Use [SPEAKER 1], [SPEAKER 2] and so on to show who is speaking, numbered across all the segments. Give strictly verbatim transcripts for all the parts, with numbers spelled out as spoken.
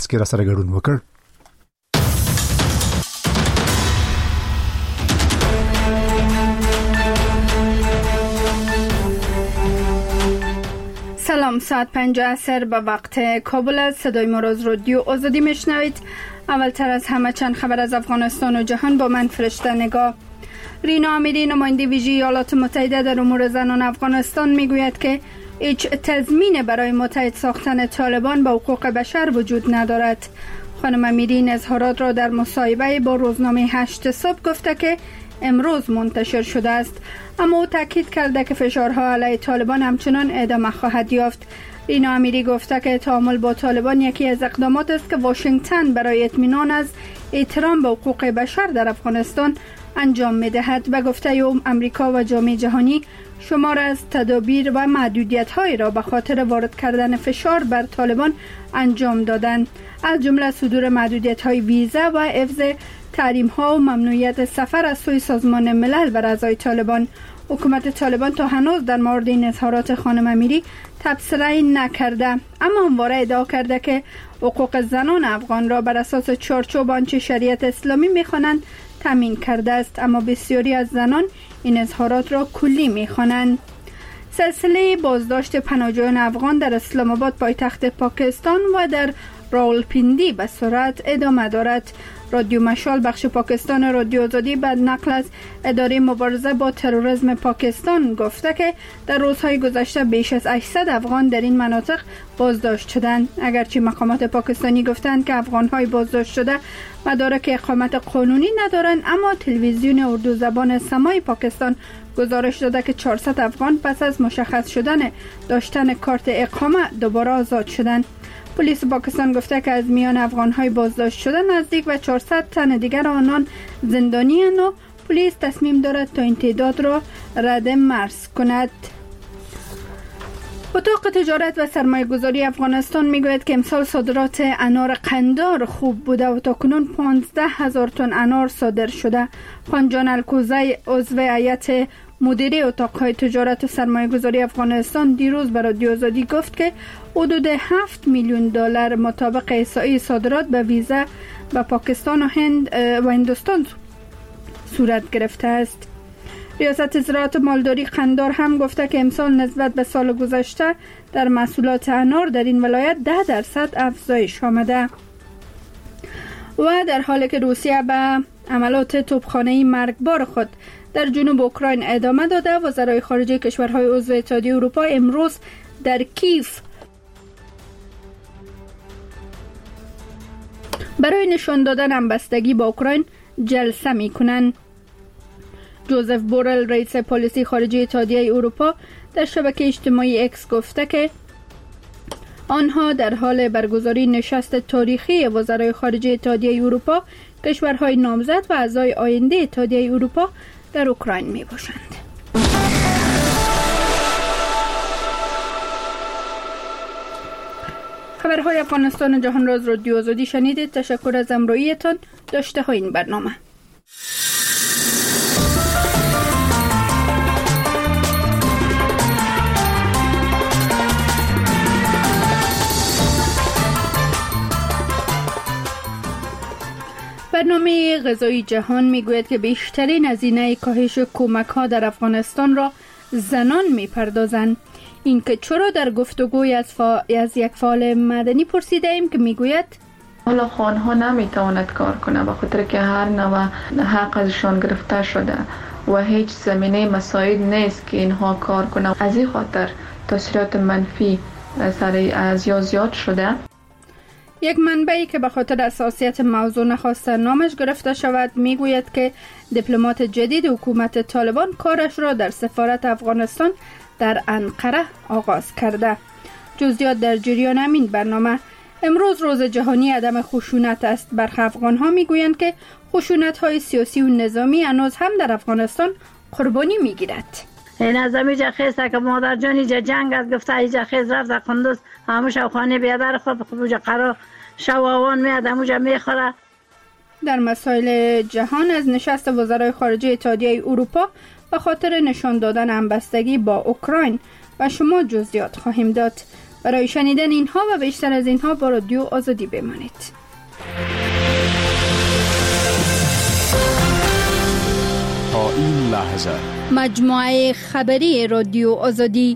[SPEAKER 1] که را سره ګډون وکړ.
[SPEAKER 2] سلام، ساعت پنج عصر به وقت کابل است. صدای ما را از رادیو آزادی میشنوید. اولتر از همه چند خبر از افغانستان و جهان با من فرشته نگاه. رینا امیری نماینده ویژه ایالات متحده در امور زنان افغانستان میگوید که هیچ تضمین برای متحد ساختن طالبان با حقوق بشر وجود ندارد. خانم امیری این اظهارات را در مصاحبه با روزنامه هشت صبح گفته که امروز منتشر شده است، اما او تاکید کرده که فشارها علیه طالبان همچنان ادامه خواهد یافت. رینا امیری گفته که تعامل با طالبان یکی از اقدامات است که واشنگتن برای اطمینان از احترام به حقوق بشر در افغانستان انجام می‌دهد. به گفته او امریکا و جامعه جهانی شمار از تدابیر و محدودیت‌هایی را به خاطر وارد کردن فشار بر طالبان انجام دادند، از جمله صدور محدودیت‌های ویزا و حفظ تحریم‌ها و ممنوعیت سفر از سوی سازمان ملل بر اعضای طالبان. حکومت طالبان تا هنوز در مورد این اظهارات خانم امیری تبصره نکرده، اما همواره ادعا کرده که حقوق زنان افغان را بر اساس چارچوب آنچه شریعت اسلامی می‌خوانند تامین کرده است، اما بسیاری از زنان این اظهارات را کلی می‌خوانند. سلسله بازداشت پناهجویان افغان در اسلام آباد پایتخت پاکستان و در راولپیندی به سرعت ادامه دارد. رادیو مشال بخش پاکستان رادیو آزادی بعد نقل از اداره مبارزه با تروریسم پاکستان گفته که در روزهای گذشته بیش از هشتصد افغان در این مناطق بازداشت شدند. اگرچه مقامات پاکستانی گفتند که افغان‌های بازداشت شده مدارک اقامت قانونی ندارند، اما تلویزیون اردو زبان سمای پاکستان گزارش داده که چهارصد افغان پس از مشخص شدن داشتن کارت اقامه دوباره آزاد شدند. پلیس پاکستان گفته که از میان افغان‌های بازداشت شده نزدیک به چهارصد تن دیگر آنان زندانی اند و پلیس تصمیم دارد تا این تعداد را رد مرز کند. اتاق تجارت و سرمایه گذاری افغانستان میگوید که امسال صادرات انار قندار خوب بوده و تاکنون پانزده هزار تن انار صادر شده. خانجان الکوزی عضو هیئت مدیره اتاقهای تجارت و سرمایه گذاری افغانستان دیروز به رادیو آزادی گفت که حدود هفت میلیون دلار مطابق احصایی صادرات به ویزا به پاکستان و هند و هندوستان صورت گرفته است. ریاست زراعت مالداری قندار هم گفته که امسال نسبت به سال گذشته در محصولات انار در این ولایت ده درصد افزایش آمده. و در حالی که روسیه به عملات توپخانه‌ای مرگبار خود در جنوب اوکراین ادامه داده، وزرای خارجه کشورهای عضو اتحادیه اروپا امروز در کیف برای نشان دادن همبستگی با اوکراین جلسه می‌کنند. جوزف بورل رئیس پالیسی خارجه اتحادیه اروپا در شبکه اجتماعی اکس گفته که آنها در حال برگزاری نشست تاریخی وزرای خارجه اتحادیه اروپا، کشورهای نامزد و اعضای آینده اتحادیه اروپا در اوکراین می باشند. خبرهای افغانستان و جهان را از رادیو آزادی شنیدید. تشکر از همراهیتان. داشته های این برنامه. برنامه غذایی جهان میگوید که بیشترین هزینه کاهش کمک‌ها در افغانستان را زنان میپردازند. این که چرا در گفتگوی از, فا... از یک فعال مدنی پرسیده ایم که میگوید
[SPEAKER 3] حالا خانها نمیتواند کار کنه به خاطر که هر نوع حق ازشان گرفته شده و هیچ زمینه مساعد نیست که اینها کار کنه. از این خاطر تاثیرات منفی سر از یا زیاد شده.
[SPEAKER 2] یک منبعی که به خاطر حساسیت موضوع نخواسته نامش گرفته شود میگوید که دیپلمات جدید حکومت طالبان کارش را در سفارت افغانستان در انقره آغاز کرده. جزئیات در جریان همین برنامه. امروز روز جهانی عدم خشونت است. برخی افغان‌ها میگویند که خشونت‌های سیاسی و نظامی هنوز هم در افغانستان قربانی میگیرد.
[SPEAKER 4] این از امیجا خیسته که مادر جان ایجا جنگ از گفته ایجا خیز رفت قندوز همه شوخانه بیادر خود بخوجا قرار شواوان میاد هموجا میخوره.
[SPEAKER 2] در مسائل جهان از نشست وزرای خارجه اتحادیه اروپا به خاطر نشان دادن همبستگی با اوکراین و شما جزئیات خواهیم داد. برای شنیدن اینها و بیشتر از اینها با رادیو آزادی بمانید.
[SPEAKER 1] تا این لحظه
[SPEAKER 2] مجموعه خبری رادیو آزادی.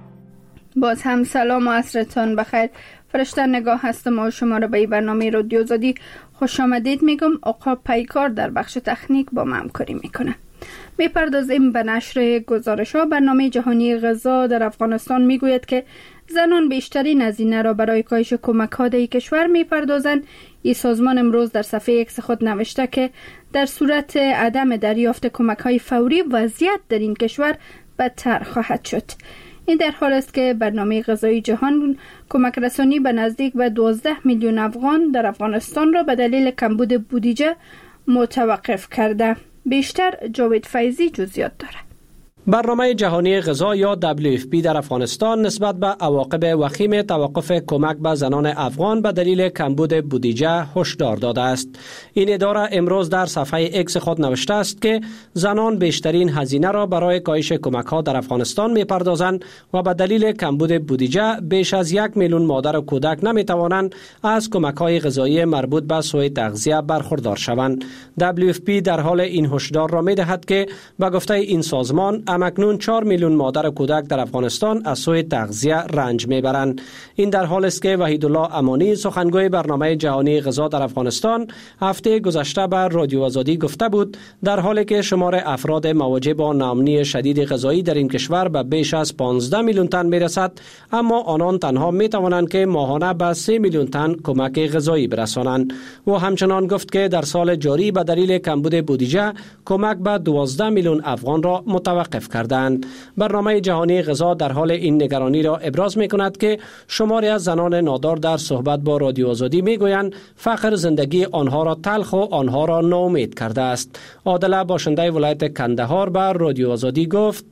[SPEAKER 2] باز هم سلام و عصرتان بخیر. فرشته نگاه هستم و شما را به این برنامه رادیو آزادی خوش آمدید میگم. آقا پیکار در بخش تکنیک با ما همکاری میکنه. میپردازیم به نشر گزارش ها. برنامه جهانی غذا در افغانستان میگوید که زنان بیشترین هزینه را برای کاهش کمک ها در کشور میپردازند. این سازمان امروز در صفحه ایکس خود نوشته که در صورت عدم دریافت کمک های فوری وضعیت در این کشور بدتر خواهد شد. این در حال است که برنامه غذایی جهان کمک رسانی به نزدیک به دوازده میلیون افغان در افغانستان را به دلیل کمبود بودجه متوقف کرده. بیشتر جاوید فیضی جزئیات داره.
[SPEAKER 5] برنامه جهانی غذا یا دبلیو اف پی در افغانستان نسبت به عواقب وخیم توقف کمک به زنان افغان به دلیل کمبود بودجه هشدار داده است. این اداره امروز در صفحه اکس خود نوشته است که زنان بیشترین هزینه را برای کاهش کمک ها در افغانستان می‌پردازند و به دلیل کمبود بودجه بیش از یک میلیون مادر و کودک نمی‌توانند از کمک های غذایی مربوط به سوء تغذیه برخوردار شوند. دبلیو اف پی در حال این هشدار را می‌دهد که به گفته این سازمان همکنون چهار میلیون مادر و کودک در افغانستان از سوء تغذیه رنج میبرند. این در حال است که وحیدالله امانی سخنگوی برنامه جهانی غذا در افغانستان هفته گذشته به رادیو آزادی گفته بود در حالی که شمار افراد مواجه با ناامنی شدید غذایی در این کشور به بیش از پانزده میلیون تن میرسد، اما آنان تنها میتوانند که ماهانه به سه میلیون تن کمک غذایی برسانند. و همچنان گفت که در سال جاری به دلیل کمبود بودجه کمک به دوازده میلیون افغان را متوقف کردند. برنامه جهانی غذا در حال این نگرانی را ابراز می کند که شماری از زنان نادار در صحبت با رادیو آزادی می گویند فقر زندگی آنها را تلخ و آنها را ناامید کرده است. عادله باشنده ولایت کندهار به رادیو آزادی گفت: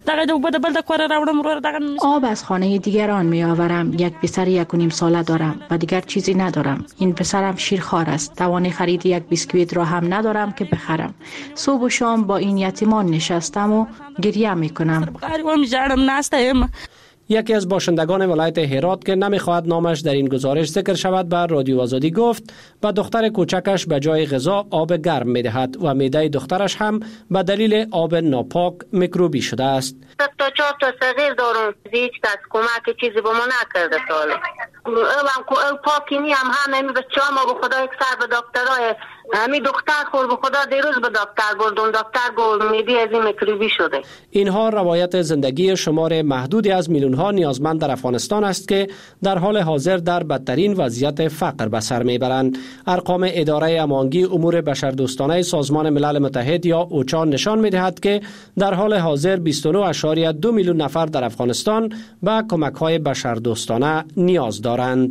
[SPEAKER 6] آب از خانه دیگران می آورم. یک پسر یک و نیم ساله دارم و دیگر چیزی ندارم. این پسرم شیرخوار است. توان خرید یک بیسکویت را هم ندارم که بخرم. صبح و شام با این یتیمان نشستم و گریه می کنم.
[SPEAKER 5] یکی از باشندگان ولایت هرات که نمیخواهد نامش در این گزارش ذکر شود به رادیو آزادی گفت به دختر کوچکش به جای غذا آب گرم میدهد و معده دخترش هم به دلیل آب ناپاک میکروبی شده است.
[SPEAKER 7] تا چهار تا صغیر دارم، هیچ کس کمک چیزی به ما نکرده. سال او پاکی نی هم همه بچه ها ما به خدا یک سر به دکترای همین دختر خور به خدا دیروز به دکتر بردم، دکتر گفت میدی از این میکروبی شده. اینها
[SPEAKER 5] روایت زندگی شمار محدودی از میلیون ها نیازمند در افغانستان است که در حال حاضر در بدترین وضعیت فقر به سر میبرند. ارقام اداره امانگی امور بشردوستانه سازمان ملل متحد یا اوچا نشان میدهد که در حال حاضر بیست و نه اشاریه دو میلیون نفر در افغانستان به کمک های بشردوستانه نیاز دارند.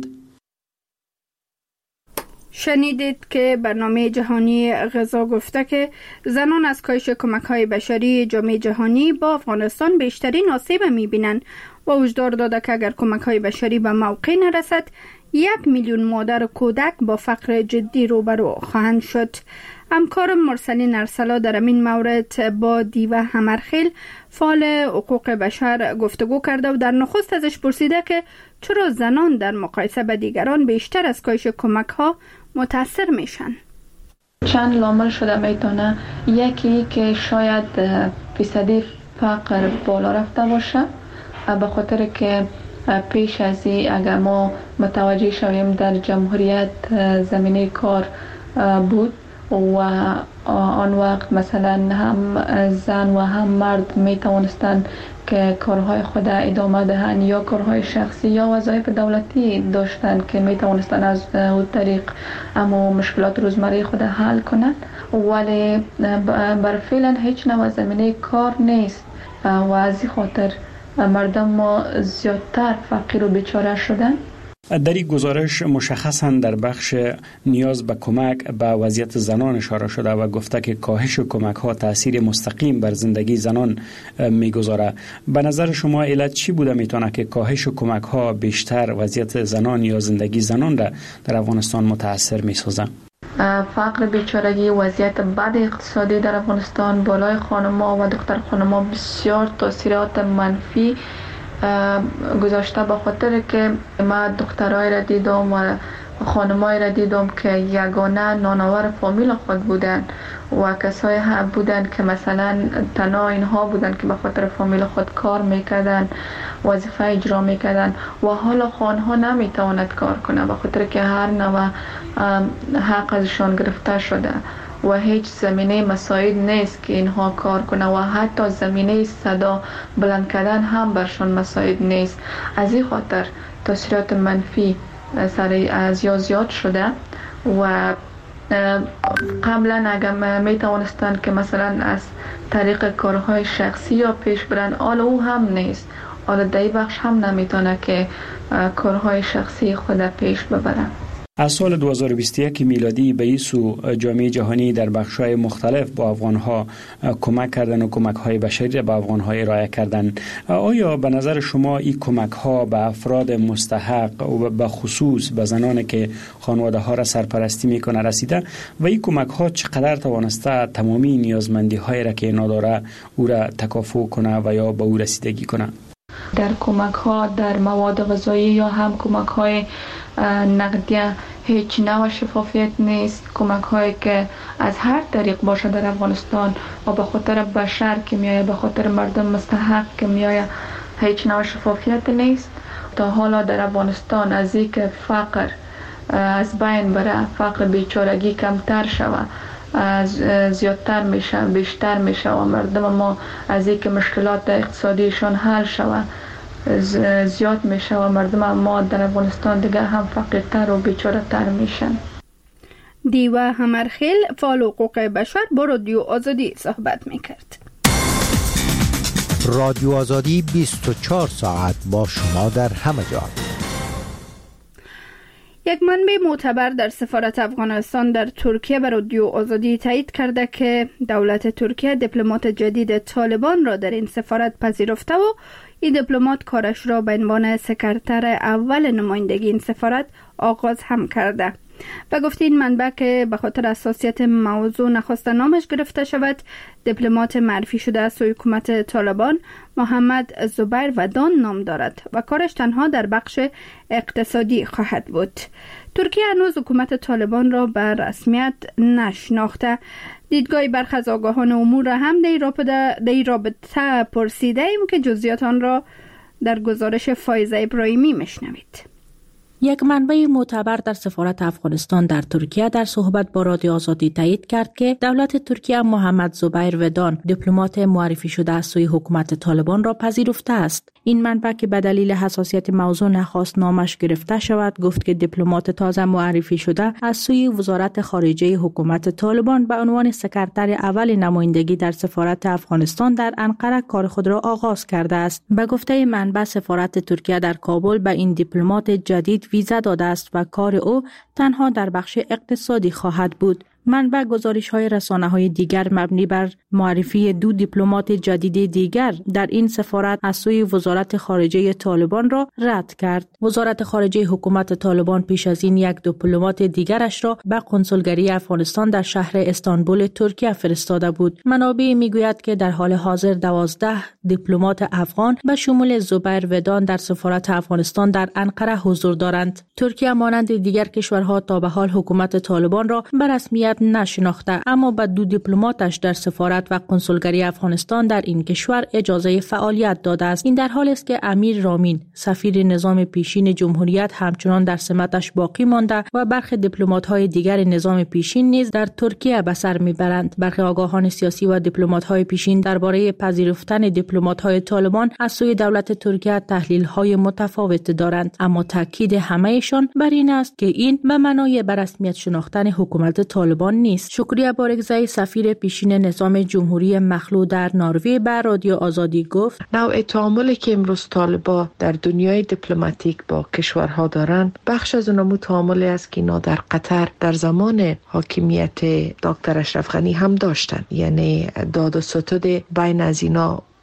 [SPEAKER 2] شنیدید که برنامه جهانی غذا گفته که زنان از کاهش کمک‌های بشری جامعه جهانی با افغانستان بیشترین آسیب می‌بینند و هشدار داده که اگر کمک‌های بشری به موقع نرسد یک میلیون مادر و کودک با فقر جدی روبرو خواهند شد. همکار مرسلین ارسلا در این مورد با دیوه همرخیل فعال حقوق بشر گفتگو کرده و در نخست ازش پرسیده که چرا زنان در مقایسه به دیگران بیشتر از کاهش کمک ها متاثر میشن.
[SPEAKER 3] چند لامل شده میتونه. یکی که شاید فیصدی فقر بالا رفته باشه به خاطر که پیش از این اگر ما متوجه شویم در جمهوریت زمینه کار بود و آن وقت مثلا هم زن و هم مرد می توانستند که کارهای خود ادامه دهند یا کارهای شخصی یا وظایف دولتی داشتند که می توانستند از اون طریق اما مشکلات روزمره خود حل کنند، ولی بر فعلا هیچ نوع زمینه کار نیست و از این خاطر مردم ما زیادتر فقیر و بیچاره شدن.
[SPEAKER 8] در این گزارش مشخصاً در بخش نیاز به کمک به وضعیت زنان اشاره شده و گفته که کاهش کمک ها تأثیر مستقیم بر زندگی زنان میگذاره. به نظر شما علت چی بوده میتونه که کاهش کمک ها بیشتر وضعیت زنان یا زندگی زنان را در افغانستان متاثر میسازه؟
[SPEAKER 3] فقر، بیچارگی، وضعیت بد اقتصادی در افغانستان، بالای خانم‌ها و دختر خانم‌ها بسیار تاثیرات منفی گذاشته به خاطر که ما دخترای را دیدم و خانمای را دیدم که یگانه نانآور فامیل خود بودن و کسای هم بودن که مثلا تنها اینها بودن که به خاطر فامیل خود کار میکردن، وظیفه اجرا میکردن و حالا خانها نمیتواند کار کنه به خاطر که هر نوع حق ازشان گرفته شده و هیچ زمینه مساعد نیست که اینها کار کنه و حتی زمینه صدا بلند کردن هم برشان مساعد نیست. از این خاطر تاثیرات منفی سر از یا زیاد شده و قبلا اگر می توانستند که مثلا از طریق کارهای شخصی یا پیش برن، حالا او هم نیست. حالا در بخش هم نمیتونه که کارهای شخصی خود پیش ببره.
[SPEAKER 8] از سال دو هزار و بیست و یک میلادی به این سو جامعه جهانی در بخش‌های مختلف با افغان‌ها کمک کردن و کمک‌های بشری به افغان‌ها ارائه کردن. آیا به نظر شما این کمک‌ها به افراد مستحق و به خصوص به زنانی که خانواده‌ها را سرپرستی می‌کنه رسیده و این کمک‌ها چقدر توانسته تمامی نیازمندی‌های را که نداره او را تکافؤ کنه و یا به او رسیدگی کنه؟
[SPEAKER 3] در کمک‌ها در مواد غذایی یا هم کمک‌های نقدی هیچ نوع شفافیت نیست. کمک هایی که از هر طریق باشه در افغانستان و به خاطر بشر که میایه، به خاطر مردم مستحق که میایه، هیچ نوع شفافیت نیست. تا حالا در افغانستان از این که فقر از بین بره، فقر بیچارگی کمتر شوه، زیادتر میشه، بیشتر میشه و مردم ما از این که مشکلات اقتصادیشان حل شوه زیاد میشه و مردم ما در افغانستان دیگه هم فقیرتر و بیچاره تر میشن.
[SPEAKER 2] دیوه همرخیل فعال حقوق بشر با رادیو آزادی صحبت میکرد.
[SPEAKER 9] رادیو آزادی بیست و چهار ساعت با شما در همه جا.
[SPEAKER 2] یک منبع معتبر در سفارت افغانستان در ترکیه به رادیو آزادی تایید کرده که دولت ترکیه دیپلمات جدید طالبان را در این سفارت پذیرفته و این دیپلمات کارش را به عنوان سکرتر اول نمایندگی این سفارت آغاز هم کرده. و گفت این منبع که به خاطر حساسیت موضوع نخواست نامش گرفته شود، دیپلمات معرفی شده از سوی حکومت طالبان محمد زبیر ودان نام دارد و کارش تنها در بخش اقتصادی خواهد بود. ترکیه هنوز حکومت طالبان را به رسمیت نشناخته. دیدگاه برخی از آگاهان امور را هم در این رابطه پرسیده ایم که جزئیات آن را در گزارش فایزه ابراهیمی میشنوید.
[SPEAKER 6] یک منبع معتبر در سفارت افغانستان در ترکیه در صحبت با رادیو آزادی تایید کرد که دولت ترکیه محمد زبیر ودان دیپلمات معرفی شده از سوی حکومت طالبان را پذیرفته است. این منبع که به دلیل حساسیت موضوع نخواست نامش گرفته شود گفت که دیپلمات تازه معرفی شده از سوی وزارت خارجه حکومت طالبان به عنوان سکرتر اول نمایندگی در سفارت افغانستان در انقره کار خود را آغاز کرده است. به گفته منبع سفارت ترکیه در کابل به این دیپلمات جدید ویزا داده است و کار او تنها در بخش اقتصادی خواهد بود. منبع گزارش های رسانه های دیگر مبنی بر معرفی دو دیپلمات جدید دیگر در این سفارت از سوی وزارت خارجه طالبان را رد کرد. وزارت خارجه حکومت طالبان پیش از این یک دیپلمات دیگرش را به کنسولگری افغانستان در شهر استانبول ترکیه فرستاده بود. منابع میگوید که در حال حاضر دوازده دیپلمات افغان به شمول زبیر ودان در سفارت افغانستان در انقره حضور دارند. ترکیه مانند دیگر کشورها تا به حال حکومت طالبان را به رسمیت نشناخته، اما به دو دیپلماتش در سفارت و کنسولگری افغانستان در این کشور اجازه فعالیت داده است. این در حالی است که امیر رامین سفیر نظام پیشین جمهوریت همچنان در سمتش باقی مانده و برخی دیپلمات‌های دیگر نظام پیشین نیز در ترکیه به سر میبرند. برخی آگاهان سیاسی و دیپلمات‌های پیشین درباره پذیرفتن دیپلمات‌های طالبان از سوی دولت ترکیه تحلیل‌های متفاوت دارند، اما تاکید همه‌شان بر این است که این به معنای به رسمیت شناختن حکومت طالبان نیست. شکریه بارگزای سفیر پیشین نظام جمهوری مخلوع در نروژ به رادیو آزادی گفت
[SPEAKER 10] نوع تعاملی که امروز طالبان در دنیای دیپلماتیک با کشورها دارند بخش از اون تعاملی است که اینا در قطر در زمان حاکمیت دکتر اشرف غنی هم داشتند، یعنی داد و ستد بین از اینا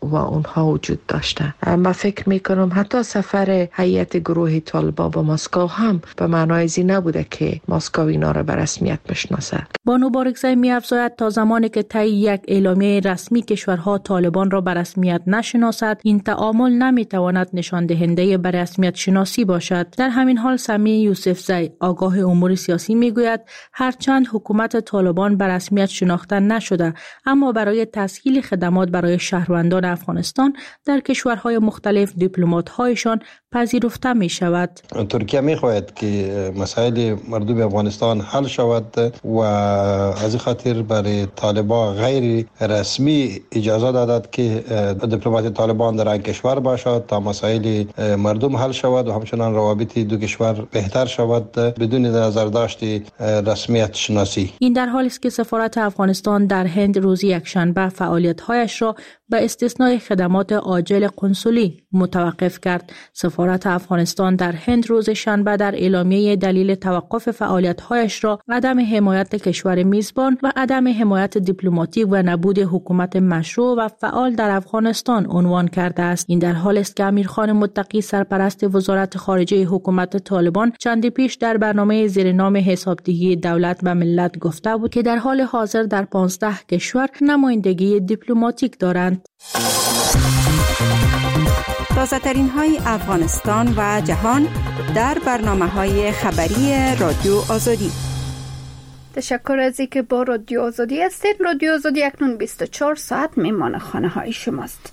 [SPEAKER 10] و اونها وجود داشته. من فکر میکنم حتی سفر هیئت گروه طالبان به مسکو هم به معنای زی نبوده که مسکو اینا را به رسمیت بشناسه.
[SPEAKER 6] بانو بارکزئی می‌افزاید تا زمانی که طی یک اعلامیه رسمی کشورها طالبان را به رسمیت نشناسد، این تعامل نمیتواند نشان دهنده به رسمیت شناسی باشد. در همین حال سمیع یوسفزئی آگاه امور سیاسی میگوید هرچند حکومت طالبان به رسمیت شناخته نشده، اما برای تسهیل خدمات برای شهروندان افغانستان در کشورهای مختلف دیپلمات‌هایشان پذیرفته می شود.
[SPEAKER 11] ترکیه می خواهد که مسائل مردم افغانستان حل شود و از این خاطر برای طالبان غیر رسمی اجازه دادد که دیپلمات طالبان در این کشور باشد تا مسائل مردم حل شود و همچنان روابط دو کشور بهتر شود بدون نظر داشت رسمیت شناسی.
[SPEAKER 6] این در حالی است که سفارت افغانستان در هند روز یکشنبه فعالیت‌هایش را به استثنای خدمات عاجل قنسولی متوقف کرد. سفارت افغانستان در هند روز شنبه در اعلامیه دلیل توقف فعالیت‌هایش را عدم حمایت کشور میزبان و عدم حمایت دیپلماتیک و نبود حکومت مشروع و فعال در افغانستان عنوان کرده است. این در حالی است که امیرخان متقی سرپرست وزارت خارجه حکومت طالبان چندی پیش در برنامه زیر نام حسابدهی دولت و ملت گفته بود که در حال حاضر در پانزده کشور نمایندگی دیپلماتیک دارند.
[SPEAKER 2] تازه ترین های افغانستان و جهان در برنامه های خبری رادیو آزادی. تشکر از اینکه با رادیو آزادی هستید. رادیو آزادی اکنون بیست و چهار ساعت میمان خانه های شماست.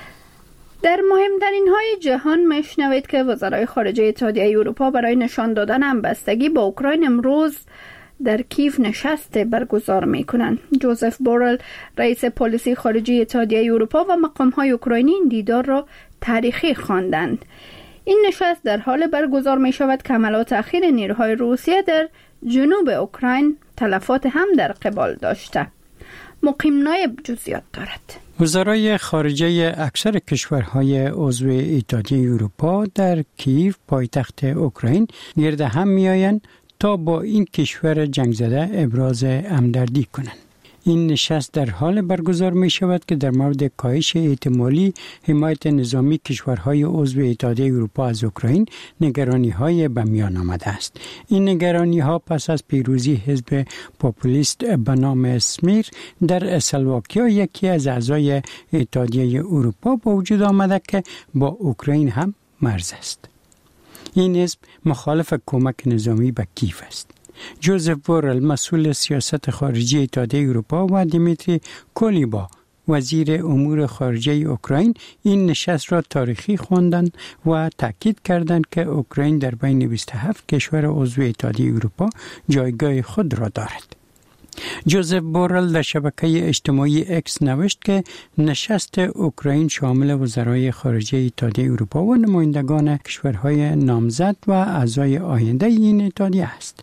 [SPEAKER 2] در مهمترین های جهان میشنوید که وزرای خارجه اتحادیه اروپا برای نشان دادن همبستگی با اوکراین امروز در کیف نشست برگزار میکنند. جوزف بورل رئیس پلیسی خارجی اتحادیه اروپا و مقام‌های اوکراینی این دیدار را تاریخی خواندند. این نشست در حال برگزار می شود که حملات اخیر نیروهای روسیه در جنوب اوکراین تلفات هم در قبال داشته. مقیم نایب جزئیات دارد.
[SPEAKER 12] وزرای خارجه اکثر کشورهای عضو اتحادیه اروپا در کیف پایتخت اوکراین گرد هم میآیند تا با این کشور جنگ زده ابراز همدردی کنند. این نشست در حال برگزار می شود که در مورد کاهش احتمالی حمایت نظامی کشورهای عضو اتحادیه اروپا از اوکراین نگرانی های به میان آمده است. این نگرانی ها پس از پیروزی حزب پاپولیست به نام سمیر در اسلواکیا یکی از اعضای اتحادیه اروپا با وجود آمده که با اوکراین هم مرز است. این حزب مخالف کمک نظامی به کیف است. جوزف بورل مسئول سیاست خارجی اتحادیه اروپا و دیمیتری کولیبا وزیر امور خارجه اوکراین این نشست را تاریخی خواندند و تاکید کردند که اوکراین در بین بیست و هفت کشور عضو اتحادیه اروپا جایگاه خود را دارد. جوزف بورل در شبکه اجتماعی اکس نوشت که نشست اوکراین شامل وزرای خارجه اتحادیه اروپا و نمایندگان کشورهای نامزد و اعضای آینده این اتحادیه است.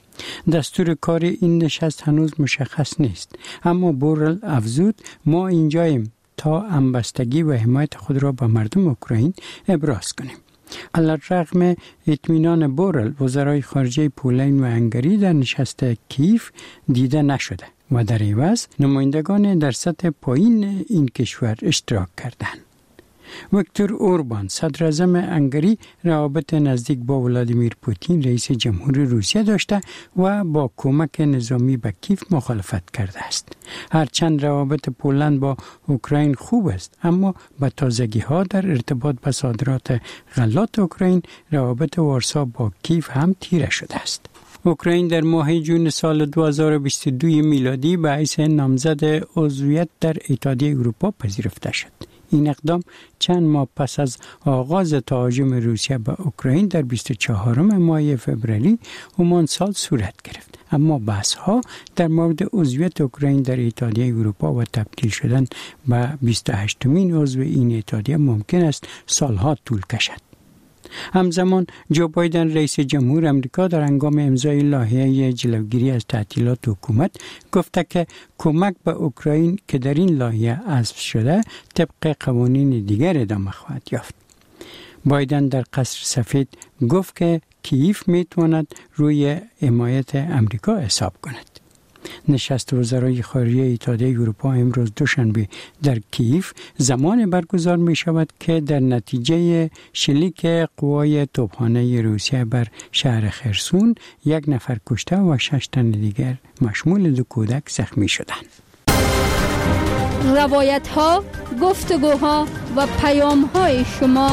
[SPEAKER 12] دستور کار این نشست هنوز مشخص نیست، اما بورل افزود ما اینجاییم تا همبستگی و حمایت خود را به مردم اوکراین ابراز کنیم. علی‌رغم اطمینان بورل، وزرای خارجه پولند و هنگری در نشست کیف دیده نشده و در عوض نمایندگان در سطح پایین این کشور اشتراک کردند. ویکتور اوربان صدر اعظم هنگری روابط نزدیک با ولادیمیر پوتین رئیس جمهور روسیه داشته و با کمک نظامی به کیف مخالفت کرده است. هرچند روابط پولند با اوکراین خوب است، اما با تازگی ها در ارتباط با صادرات غلات اوکراین روابط وارسا با کیف هم تیره شده است. اوکراین در ماه جون سال دو هزار و بیست و دو میلادی به حیث نامزد عضویت در اتحادیه اروپا پذیرفته شد. این اقدام چند ماه پس از آغاز تهاجم روسیه به اوکراین در بیست و چهارم ماه فوریه همان سال صورت گرفت. اما بحث‌ها در مورد عضویت اوکراین در اتحادیه اروپا و تبدیل شدن به بیست و هشتمین عضو این اتحادیه ممکن است سالها طول کشد. همزمان جو بایدن رئیس جمهور امریکا در هنگام امضای لایحه جلوگیری از تعطیلات حکومت گفته که کمک به اوکراین که در این لایحه حذف شده طبق قوانین دیگر ادامه خواهد یافت. بایدن در قصر سفید گفت که کیف میتواند روی حمایت امریکا حساب کند. نشست وزرای خارجه اتحادیه اروپا امروز دوشنبه در کیف زمان برگزار می شود که در نتیجه شلیک قوای توپخانه روسیه بر شهر خرسون یک نفر کشته و شش تن دیگر مشمول دو کودک زخمی شدند.
[SPEAKER 2] روایت ها، گفتگوها و پیام های شما.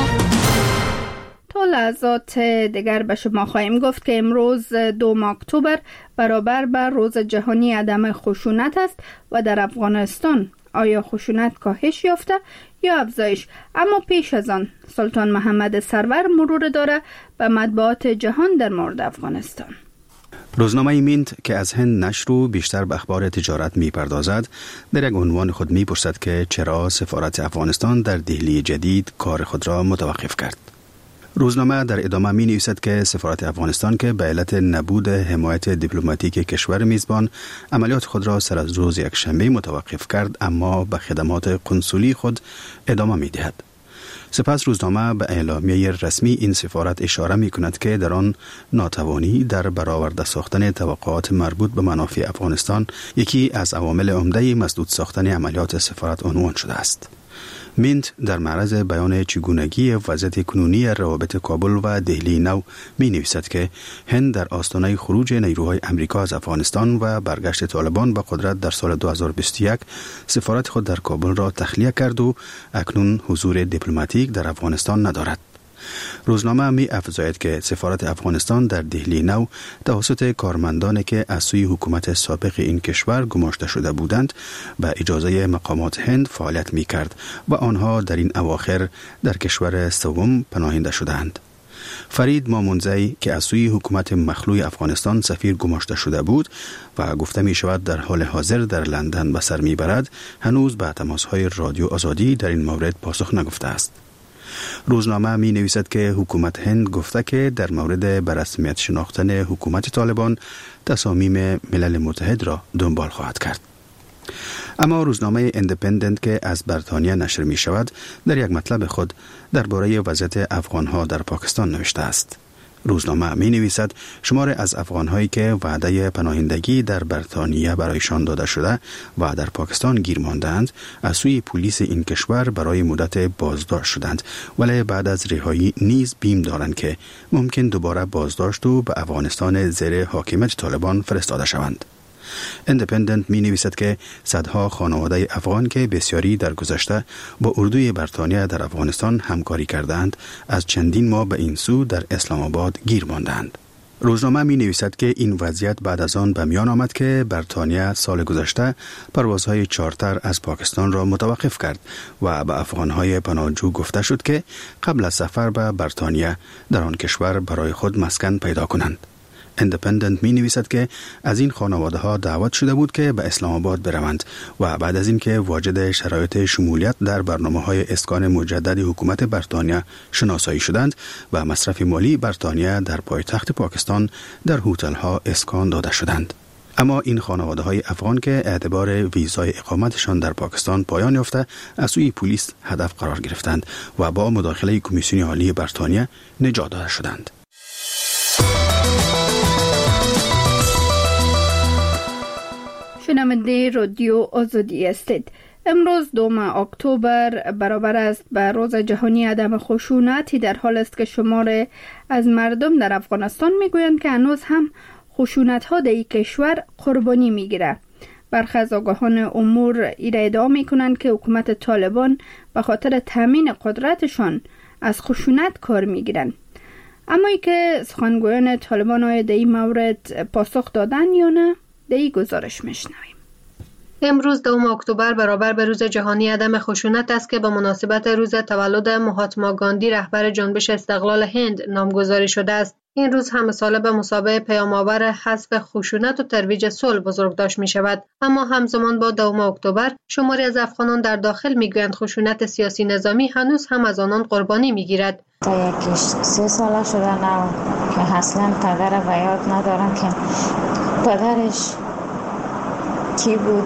[SPEAKER 2] تا لحظات دیگر به شما خواهیم گفت که امروز دوم اکتبر برابر بر روز جهانی عدم خشونت است و در افغانستان آیا خشونت کاهش یافته یا افزایش؟ اما پیش از آن سلطان محمد سرور مرور داره به مطبوعات جهان در مورد افغانستان.
[SPEAKER 13] روزنامه مینت که از هند نشر و بیشتر به اخبار تجارت می پردازد در یک عنوان خود می پرسد که چرا سفارت افغانستان در دهلی جدید کار خود را متوقف کرد. روزنامه در ادامه می نویسد که سفارت افغانستان که به علت نبود حمایت دیپلماتیک کشور میزبان عملیات خود را سر از روز یکشنبه متوقف کرد، اما به خدمات قنسولی خود ادامه می دهد. سپس روزنامه به اعلامیه رسمی این سفارت اشاره می کند که در آن ناتوانی در برآورده ساختن توقعات مربوط به منافع افغانستان یکی از عوامل عمده مسدود ساختن عملیات سفارت عنوان شده است. مینت در معرض بیان چگونگی وضعیت کنونی روابط کابل و دهلی نو می نویسد که هند در آستانه خروج نیروهای امریکا از افغانستان و برگشت طالبان به قدرت در سال دو هزار و بیست و یک سفارت خود در کابل را تخلیه کرد و اکنون حضور دیپلماتیک در افغانستان ندارد. روزنامه می افزاید که سفارت افغانستان در دهلی نو توسط کارمندانی که از سوی حکومت سابق این کشور گماشته شده بودند به اجازه مقامات هند فعالیت می کرد و آنها در این اواخر در کشور سوم پناهنده شدند. فرید مامونزی که از سوی حکومت مخلوع افغانستان سفیر گماشته شده بود و گفته می شود در حال حاضر در لندن به سر می برد، هنوز به تماس‌های رادیو آزادی در این مورد پاسخ نگفته است. روزنامه می نویسد که حکومت هند گفته که در مورد به رسمیت شناختن حکومت طالبان تصامیم ملل متحد را دنبال خواهد کرد. اما روزنامه اندیپندنت که از بریتانیا نشر می شود در یک مطلب خود درباره وضعیت افغانها در پاکستان نوشته است. روزنامه می نویسد شمار از افغانهایی که وعده پناهندگی در بریتانیا برایشان داده شده و در پاکستان گیر ماندند از سوی پلیس این کشور برای مدت بازداشت شدند، ولی بعد از رهایی نیز بیم دارند که ممکن دوباره بازداشت و به افغانستان زیر حاکمیت طالبان فرستاده شوند. اندیپندنت می نویسد که صدها خانواده افغان که بسیاری در گذشته با اردوی بریتانیا در افغانستان همکاری کردند از چندین ماه به این سو در اسلام آباد گیر ماندند. روزنامه می نویسد که این وضعیت بعد از آن به میان آمد که بریتانیا سال گذشته پروازهای چارتر از پاکستان را متوقف کرد و به افغانهای پناهجو گفته شد که قبل از سفر به بریتانیا در آن کشور برای خود مسکن پیدا کنند. اندیپندنت می نویسد که از این خانواده ها دعوت شده بود که به اسلام آباد بروند و بعد از اینکه واجد شرایط شمولیت در برنامه های اسکان مجدد حکومت بریتانیا شناسایی شدند و مصرف مالی بریتانیا در پایتخت پاکستان در هتل ها اسکان داده شدند. اما این خانواده های افغان که اعتبار ویزای اقامتشان در پاکستان پایان یافته از سوی پلیس هدف قرار گرفتند و با مداخله کمیسیون عالی بریتانیا نجات داده شدند.
[SPEAKER 2] شنونده رادیو آزادی هستید. امروز دوم اکتبر برابر است به روز جهانی عدم خشونتی، در حال است که شمار از مردم در افغانستان میگویند که هنوز هم خشونت ها در این کشور قربانی میگیره. برخی از آگاهان امور ایره ادعا میکنند که حکومت طالبان به خاطر تامین قدرتشان از خشونت کار میگیرند. اما ای که سخنگویان طالبان آیا در این مورد پاسخ دادن یا نه، در این گزارش میشنویم.
[SPEAKER 14] امروز دوم اکتبر برابر به روز جهانی عدم خشونت است که به مناسبت روز تولد مهاتما گاندی رهبر جنبش استقلال هند نامگذاری شده است. این روز همه ساله به مثابه پیام‌آور حذف خشونت و ترویج صلح بزرگداشت می شود. اما همزمان با دوم اکتبر شماری از افغانان در داخل میگویند خشونت سیاسی نظامی هنوز هم از آنان قربانی میگیرد.
[SPEAKER 15] تا یکیش سه ساله شده نه که اصلا پدر و یاد ندارم که پدرش کی بود.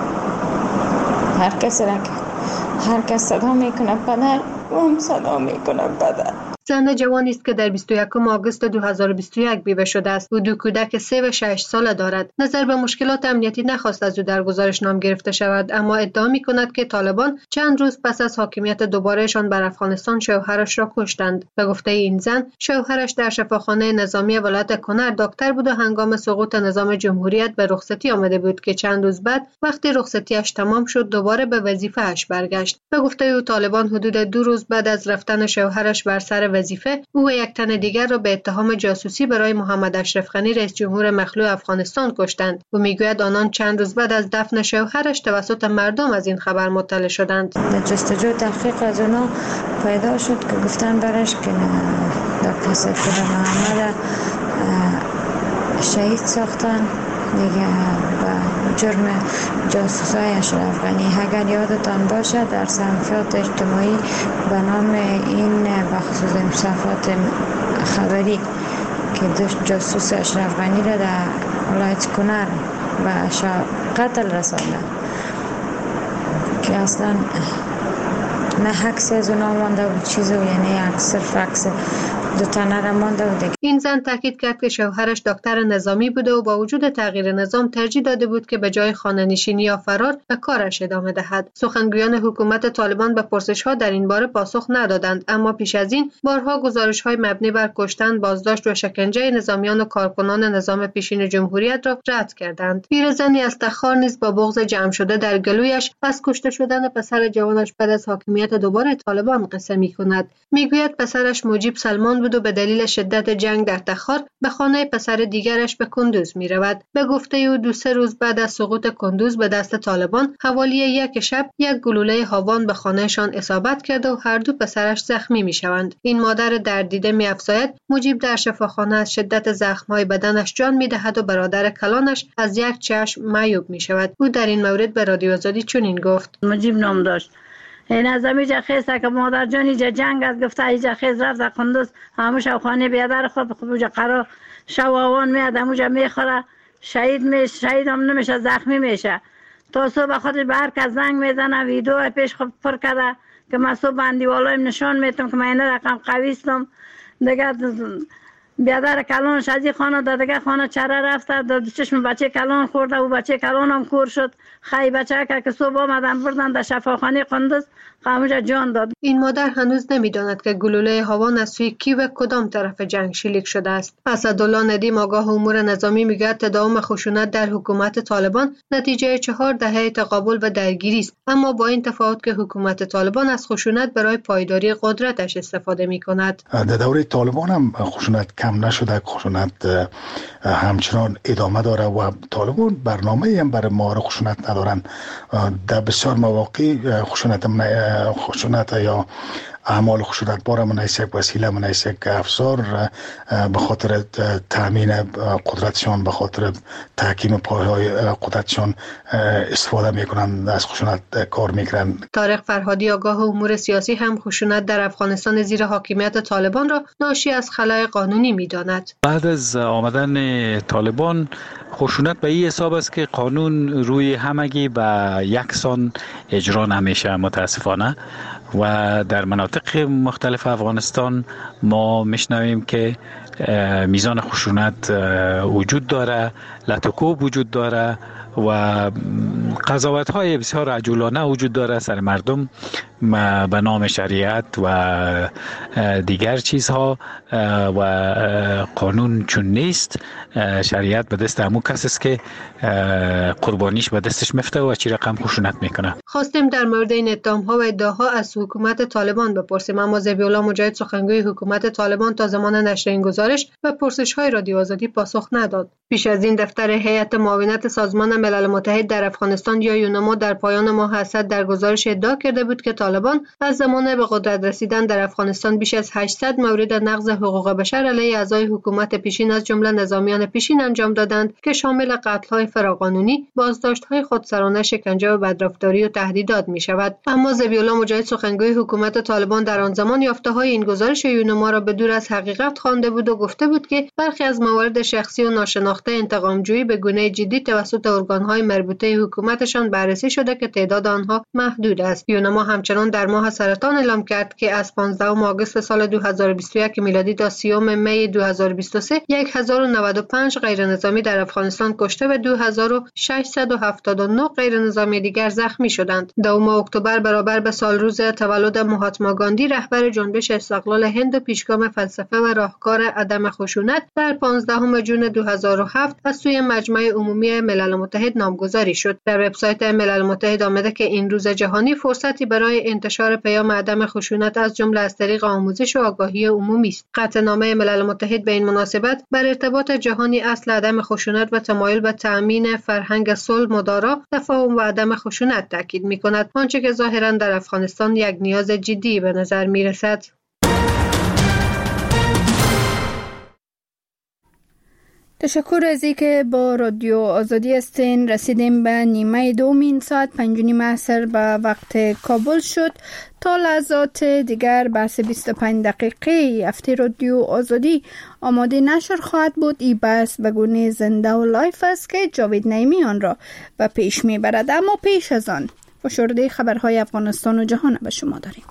[SPEAKER 15] هر کس را که هر کس صدا میکنه پدر و هم صدا میکنه پدر.
[SPEAKER 14] زن جوانی است که در بیست و یکم آگوست دو هزار و بیست و یک بیوه شده است. او دو کودک سه و شش ساله دارد. نظر به مشکلات امنیتی نخواست از او در گزارش نام گرفته شود، اما ادعا می‌کند که طالبان چند روز پس از حاکمیت دوبارهشان بر افغانستان شوهرش را کشتند. به گفته این زن، شوهرش در شفاخانه نظامی ولایت کنر دکتر بود و هنگام سقوط نظام جمهوریت به رخصتی آمده بود که چند روز بعد وقتی رخصتیش تمام شد دوباره به وظیفه‌اش برگشت. به گفته او طالبان حدود دو روز بعد از رفتن شوهرش بر سر وظیفه او و یک تن دیگر را به اتهام جاسوسی برای محمد اشرف غنی رئیس جمهور مخلوع افغانستان کشتند. او میگوید آنان چند روز بعد از دفن شوهرش توسط مردم از این خبر مطلع شدند.
[SPEAKER 15] در جستجو تحقیق از اونا پیدا شد که گفتن برش که دکتر سیفالله محمد شهید ساختن دیگه با جرم جاسوسای اشرف غنی. اگر یادتان باشه در صفحات اجتماعی به نام این بخصوص صفحات خبری که جاسوس اشرف غنی را در ولایت کنر و قتل رسانده که اصلا نه عکس از اونا مانده بود چیزی، یعنی عکس صرف عکس دو تنه را مانده بود.
[SPEAKER 14] این زن تاکید کرد که شوهرش دکتر نظامی بوده و با وجود تغییر نظام ترجیح داده بود که به جای خانه نشینی یا فرار به کارش ادامه دهد. سخنگویان حکومت طالبان به پرسش‌ها در این باره پاسخ ندادند، اما پیش از این بارها گزارش‌های مبنی بر کشتن، بازداشت و شکنجه نظامیان و کارکنان نظام پیشین جمهوریت را رد کردند. پیرزنی از تخار نیز با بغض جمع شده در گلویش از کشته شدن پسر جوانش بعد از حاکمیت دوباره طالبان قصه می‌کند. میگوید پسرش مجیب سلمان بود و به دلیل شدت جنگ در تخار به خانه پسر دیگرش به کندوز می رود. به گفته او دو سه روز بعد از سقوط کندوز به دست طالبان حوالی یک شب یک گلوله هاوان به خانهشان اصابت کرده و هر دو پسرش زخمی می شوند. این مادر دردیده می افزاید مجیب در شفاخانه از شدت زخم‌های بدنش جان می دهد و برادر کلانش از یک چشم معیوب می شود. او در این مورد به رادیو آزادی چنین گفت:
[SPEAKER 4] مجیب نام داشت. این از امیجا خیسته که مادر جانی جا جنگ از گفته ایجا خیز رفت در قندوز هموش او خانه بیادر خود بخوجا قرار شو آوان میاد هموجا میخوره شهید میشه، شهید هم نمیشه، زخمی میشه. تا صبح خودش به هر کس زنگ میزنه، ویدیو پیش خود پر کرده که من صبح بندی والایم نشان میتم که من این رقم قویستم دیگه. بیادر کلانش از این خانه داد دیگه خانه چره رفته داد چشم بچه کلان خورده و بچه کلان هم کور شد. خیلی بچه که صبح آمدن بردن در شفاخانه قندوز قاموجا جان داد.
[SPEAKER 14] این مادر هنوز نمیداند که گلوله هاوان از سوی کی و کدام طرف جنگ شلیک شده است. اسدالله ندیم آگاه امور نظامی میگوید تداوم خشونت در حکومت طالبان نتیجه چهار دهه تقابل و درگیری است، اما با این تفاوت که حکومت طالبان از خشونت برای پایداری قدرتش استفاده میکند.
[SPEAKER 16] در دوره طالبان هم خشونت کم نشده، خشونت همچنان ادامه داره و طالبان برنامه‌ای هم برای مهار خشونت ندارن. در بسیار مواقع خشونت خشونت یا اعمال خشونت بار منیس یک وسیله منیس یک افزار به خاطر تامین قدرتشان، به خاطر تحکیم پایه‌های قدرتشان استفاده میکنند، از خشونت کار میکنن.
[SPEAKER 14] طارق فرهادی آگاه امور سیاسی هم خشونت در افغانستان زیر حاکمیت طالبان را ناشی از خلأ قانونی میداند.
[SPEAKER 17] بعد از آمدن طالبان خشونت به این حساب است که قانون روی همگی به یکسان اجرا نمیشه متاسفانه، و در مناطق مختلف افغانستان ما میشنویم که میزان خشونت وجود داره، لطوکوب وجود داره و قضاوت های بسیار عجولانه وجود داره سر مردم به نام شریعت و دیگر چیزها، و قانون چون نیست شریعت به دست همون کس است که قربانیش به دستش میفته و چی رقم خشونت میکنه.
[SPEAKER 14] خواستیم در مورد این اتهام‌ها و ادعاها از حکومت طالبان بپرسیم، اما ذبیح‌الله مجاهد سخنگوی حکومت طالبان تا زمان نشر این گزارش به پرسش‌های رادیو آزادی پاسخ نداد. پیش از این دفتر هیئت معاونت سازمان ملل متحد در افغانستان یا یونما در پایان ماه اسد در گزارش ادعا کرده بود که طالبان از زمان به قدرت رسیدن در افغانستان بیش از هشتصد مورد نقض حقوق بشر علیه اعضای حکومت پیشین از جمله نظامیان پیشین انجام دادند که شامل قتل‌های فراقانونی، بازداشت‌های خودسرانه، شکنجه و بدرفتاری و تهدیدات می‌شود. اما ذبیح‌الله مجاهد سخنگوی حکومت طالبان در آن زمان یافته‌های این گزارش یونما را به دور از حقیقت خوانده بود و گفته بود که برخی از موارد شخصی و ناشناخته انتقام‌جویی به گونه جدی توسط ارگان‌های مربوطه حکومتشان بررسی شده که تعداد آنها محدود است. یونما همچنان نگران در ماه سرطان اعلام کرد که از پانزدهم آگوست سال دو هزار و بیست و یک میلادی تا سیوم می دو هزار و بیست و سه هزار و نود و پنج غیرنظامی در افغانستان کشته و دو هزار و ششصد و هفتاد و نه غیرنظامی دیگر زخمی شدند. دوم اکتبر برابر به سال روز تولد مهاتما گاندی رهبر جنبش استقلال هند و پیشگام فلسفه و راهکار عدم خشونت در پانزدهم ژوئن دو هزار و هفت از سوی مجمع عمومی ملل متحد نامگذاری شد. در وبسایت ملل متحد آمده که این روز جهانی فرصتی برای انتشار پیام عدم خشونت از جمله از طریق آموزش و آگاهی عمومی است. قطعنامه ملل متحد به این مناسبت بر ارتباط جهانی اصل عدم خشونت و تمایل به تأمین فرهنگ صلح، مدارا، تفاهم و عدم خشونت تاکید می‌کند، آنچه که ظاهراً در افغانستان یک نیاز جدی به نظر می‌رسد.
[SPEAKER 2] تشکر از اینکه با رادیو آزادی هستین. رسیدیم به نیمه دومین ساعت پنج و نیم عصر به وقت کابل شد. تا لحظات دیگر بحث بیست و پنج دقیقه هفته رادیو آزادی آماده نشر خواهد بود. این بحث به گونه زنده و لایف است که جاوید نعیمی آن را به پیش میبرد. اما پیش از آن فشرده خبرهای افغانستان و جهان به شما داریم.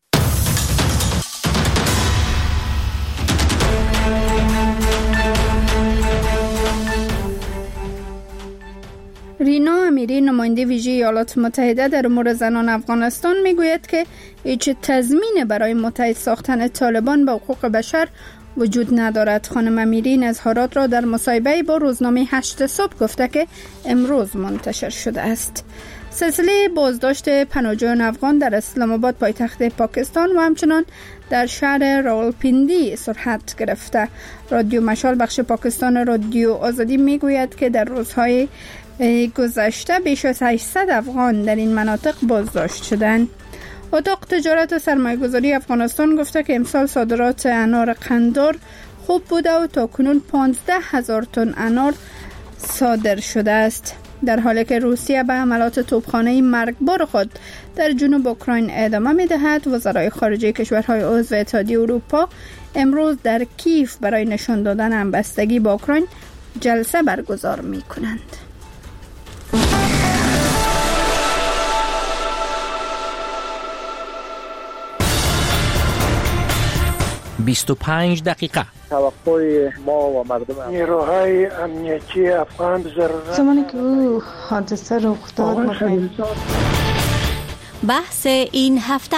[SPEAKER 2] رینا امیری نماینده ویژه ایالات متحده در امور زنان افغانستان میگوید که هیچ تضمین برای متحد ساختن طالبان به حقوق بشر وجود ندارد. خانم امیری این اظهارات را در مصاحبه با روزنامه هشت صبح گفته که امروز منتشر شده است. سلسله بازداشت پناهجویان افغان در اسلام آباد پایتخت پاکستان و همچنان در شهر راولپیندی سرعت گرفته. رادیو مشال بخش پاکستان رادیو آزادی میگوید که در روزهای گذشته بیش از هشتصد افغان در این مناطق بازداشت شدند. اتاق تجارت و سرمایه‌گذاری افغانستان گفته که امسال صادرات انار قندار خوب بوده و تاکنون پانزده هزار تن انار صادر شده است. در حالی که روسیه به حملات توپخانه‌ای مرگبار خود در جنوب اوکراین ادامه می‌دهد، وزرای خارجه کشورهای عضو اتحادیه اروپا امروز در کیف برای نشان دادن همبستگی با اوکراین جلسه برگزار می‌کنند.
[SPEAKER 18] بیست و پنج دقیقه
[SPEAKER 19] توقع ما و مردم
[SPEAKER 20] نیروهای امنیتی افغان ضرورت
[SPEAKER 21] زمانی که او حادثه رخ داد
[SPEAKER 22] بحث این هفته.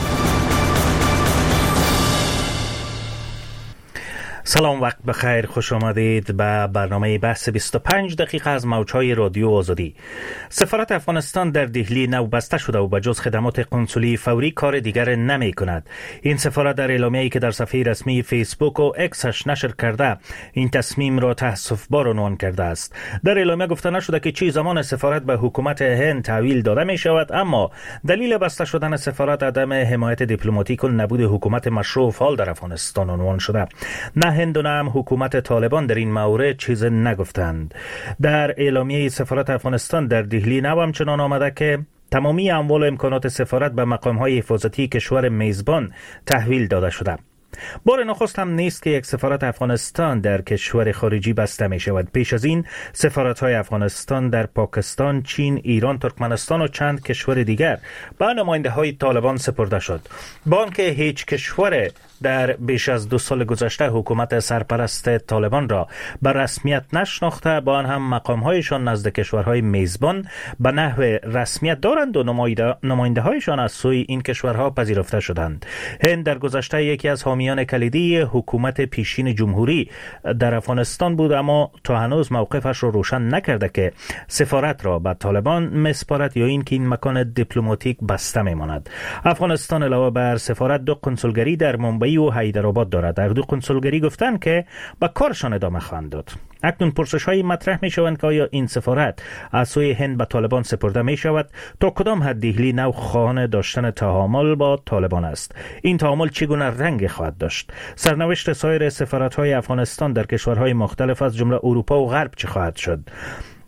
[SPEAKER 23] سلام، وقت بخیر، خوش آمدید به برنامه بحث بیست و پنج دقیقه از موجهای رادیو آزادی. سفارت افغانستان در دهلی نو بسته شده و به جز خدمات قنسولی فوری کار دیگر نمی کند. این سفارت در اعلامیه‌ای که در صفحه رسمی فیسبوک و اکسش نشر کرده این تصمیم را تأسف بار عنوان کرده است. در اعلامیه گفته نشده که چه زمان سفارت به حکومت هند تحویل داده می شود، اما دلیل بسته شدن سفارت عدم حمایت دیپلماتیک و نبود حکومت مشروع و فعال در افغانستان عنوان شده. نه هند و نه هم حکومت طالبان در این مورد چیز نگفتند. در اعلامیه سفارت افغانستان در دهلی نو همچنان آمده که تمامی اموال و امکانات سفارت به مقام‌های حفاظتی کشور میزبان تحویل داده شده. بار نخست هم نیست که یک سفارت افغانستان در کشور خارجی بسته می شود. پیش از این سفارت‌های افغانستان در پاکستان، چین، ایران، ترکمنستان و چند کشور دیگر به نماینده‌های طالبان سپرده شد. با آنکه هیچ کشور در بیش از دو سال گذشته حکومت سرپرست طالبان را به رسمیت نشناخته، با آن هم مقام‌هایشان نزد کشورهای میزبان به نحو رسمیت دارند و نماینده‌هایشان از سوی این کشورها پذیرفته شدند. هند در گذشته یکی از حامیان کلیدی حکومت پیشین جمهوری در افغانستان بود، اما تا هنوز موقفش را رو روشن نکرده که سفارت را به طالبان مسپارد یا این که این مکان دیپلماتیک بسته میماند. افغانستان علاوه بر سفارت دو کنسولگری در ممبئی و حیدرآباد دارد. در دو کنسولگری گفتند که به کارشان ادامه خواهند داد. اکنون پرسش‌هایی مطرح می‌شوند که آیا این سفارت از سوی هند به طالبان سپرده می‌شود؟ تا کدام حد دهلی نو خواهان داشتن تعامل با طالبان است؟ این تعامل چگونه رنگ خواهد داشت؟ سرنوشت سایر سفارت‌های افغانستان در کشورهای مختلف از جمله اروپا و غرب چه خواهد شد؟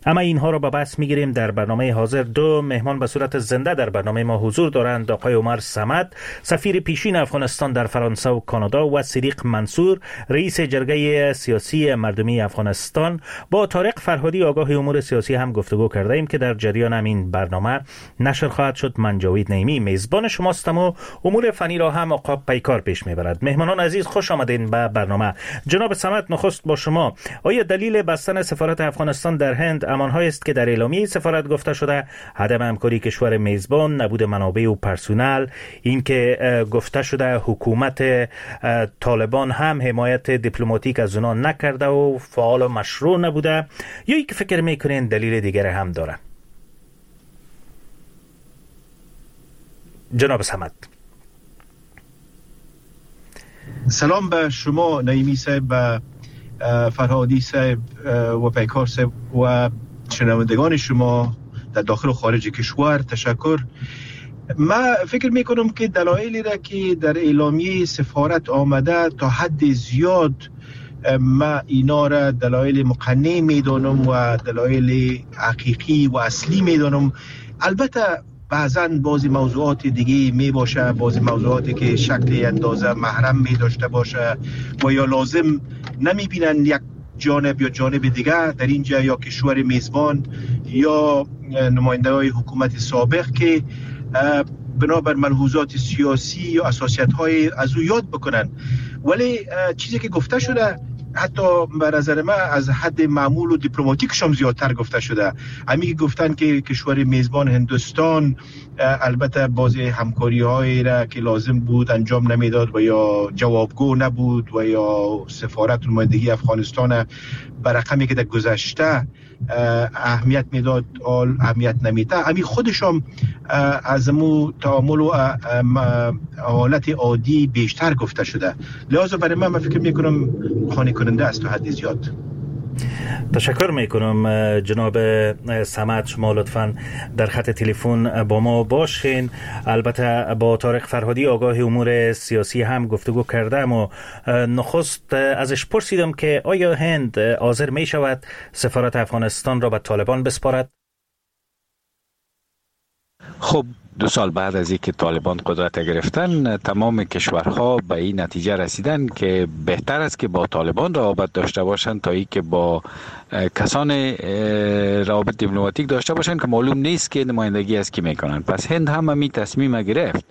[SPEAKER 23] اما اینها را با بحث میگیریم. در برنامه حاضر دو مهمان به صورت زنده در برنامه ما حضور دارند: آقای عمر صمد، سفیر پیشین افغانستان در فرانسه و کانادا، و صدیق منصور، رئیس جرگه سیاسی مردمی افغانستان. با طارق فرهادی، آگاه امور سیاسی هم گفتگو کرده ایم که در جریان همین برنامه نشر خواهد شد. من جاوید نعیمی میزبان شماستم و امور فنی را هم آقا پیکار پیش میبرد. مهمانان عزیز، خوش آمدین به برنامه. جناب صمد، نخست با شما. آیا دلیل بستن سفارت افغانستان در هند همانهایی است که در اعلامیه سفارت گفته شده؟ عدم همکاری کشور میزبان، نبود منابع و پرسونل، اینکه گفته شده حکومت طالبان هم حمایت دیپلماتیک از اونا نکرده و فعال و مشروع نبوده، یا اینکه فکر میکنین دلیل دیگر هم داره؟ جناب صمد.
[SPEAKER 1] سلام به شما نعیمی صاحب و فرهادی صاحب و پیکار صاحب و شنوندگان شما در داخل و خارج کشور. تشکر. من فکر میکنم که دلایلی را که در اعلامیه سفارت آمده تا حد زیاد من اینا را دلایل مقنع میدانم و دلایل حقیقی و اصلی میدانم. البته بعضا بعضی موضوعات دیگه می باشه، بعضی موضوعاتی که شکل اندازه محرم می داشته باشه و یا لازم نمی بینن یک جانب یا جانب دیگه در اینجا، یا کشور میزبان یا نماینده های حکومت سابق که بنابر ملحوظات سیاسی یا اساسیت های از او یاد بکنن. ولی چیزی که گفته شده حتی به نظر من از حد معمول و دیپلماتیکش هم زیادتر گفته شده. همین که گفتن که کشور میزبان هندوستان البته بعضی همکاری هایی را که لازم بود انجام نمیداد و یا جوابگو نبود و یا سفارت نمایندگی افغانستان به رقمی که در گذشته اهمیت میداد آل اهمیت نمیده. همین خودش هم از مو تعامل و حالت عادی بیشتر گفته شده. لذا برای من من فکر میکنم خانه کننده است تا حد زیاد.
[SPEAKER 23] تشکر میکنم جناب صمد. شما لطفاً در خط تلفن با ما باشین. البته با طارق فرهادی آگاه امور سیاسی هم گفتگو کردم و نخست ازش پرسیدم که آیا هند حاضر می شود سفارت افغانستان را به طالبان بسپارد؟
[SPEAKER 17] خب دو سال بعد از اینکه طالبان قدرت گرفتن، تمام کشورها به این نتیجه رسیدن که بهتر است که با طالبان روابط داشته باشند تا اینکه با کسان روابط دیپلماتیک داشته باشند که معلوم نیست که نمایندگی از کی میکنن. پس هند هم همین تصمیم گرفت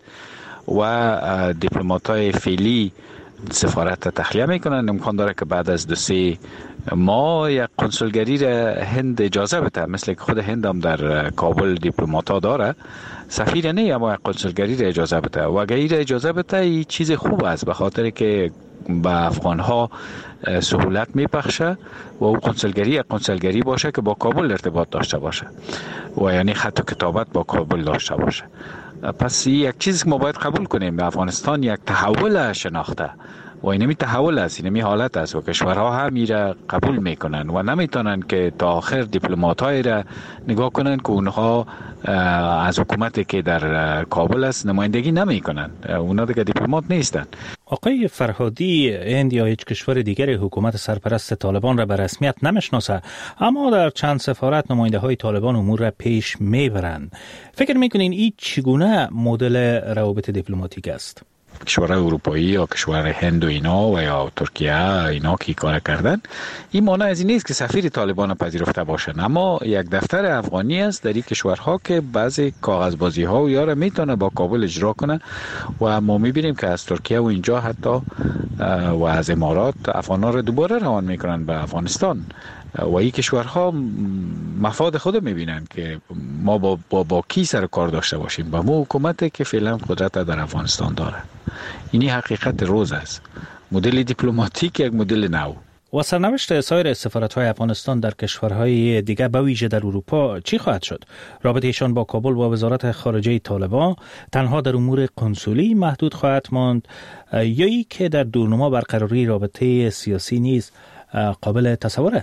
[SPEAKER 17] و دیپلمات‌های فعلی سفارت تخلیه میکنن. امکان داره که بعد از دو سه ماه یک کنسولگری را هند اجازه بده، مثل که خود هند هم در کابل دیپلماتا داره. سفیر نه اما یک کنسولگری را اجازه بده و اگر این اجازه بده این چیز خوب است، به خاطر که به افغان ها سهولت میپخشه و او کنسولگری یک کنسولگری باشه که با کابل ارتباط داشته باشه و یعنی خط و کتابت با کابل داشته باشه. پس یک چیزی که ما باید قبول کنیم، افغانستان یک تحول شناخته و اینمی تحول است، اینمی حالت است و کشورها هم میره قبول میکنن و نمیتونن که تا آخر دیپلمات‌های را نگاه کنن که اونها از حکومتی که در کابل است نمایندگی نمیکنن، اونها دیگه دیپلمات نیستن.
[SPEAKER 23] آقای فرهادی، هند یا هیچ کشور دیگری حکومت سرپرست طالبان را به رسمیت نمیشناسه، اما در چند سفارت نماینده های طالبان امور را پیش میبرند. فکر میکنین این چگونه مدل روابط دیپلماتیک است؟
[SPEAKER 17] کشورهای اروپایی یا کشور هند و اینا و یا ترکیه اینا که کار کردن، این معنی از این نیست که سفیر طالبان پذیرفته باشن، اما یک دفتر افغانی است در این کشورها که بعضی کاغذبازی ها و یاره میتونه با کابل اجرا کنه و ما میبینیم که از ترکیه و اینجا حتی و از امارات افغان ها رو دوباره روان میکنن به افغانستان و این کشورها مفاد خود میبینن که ما با, با, با کی سر کار داشته باشیم، با مو حکومتی که فعلا قدرت در افغانستان داره. اینی حقیقت روز است. مدل دیپلماتیک یک مدل نو.
[SPEAKER 23] و سرنوشت سایر سفارت‌های افغانستان در کشورهای دیگر به ویژه در اروپا چی خواهد شد؟ رابطه‌شان با کابل و وزارت خارجه طالبان تنها در امور کنسولی محدود خواهد ماند یا ای که در دورنما برقراری رابطه سیاسی نیز قابل تصور است؟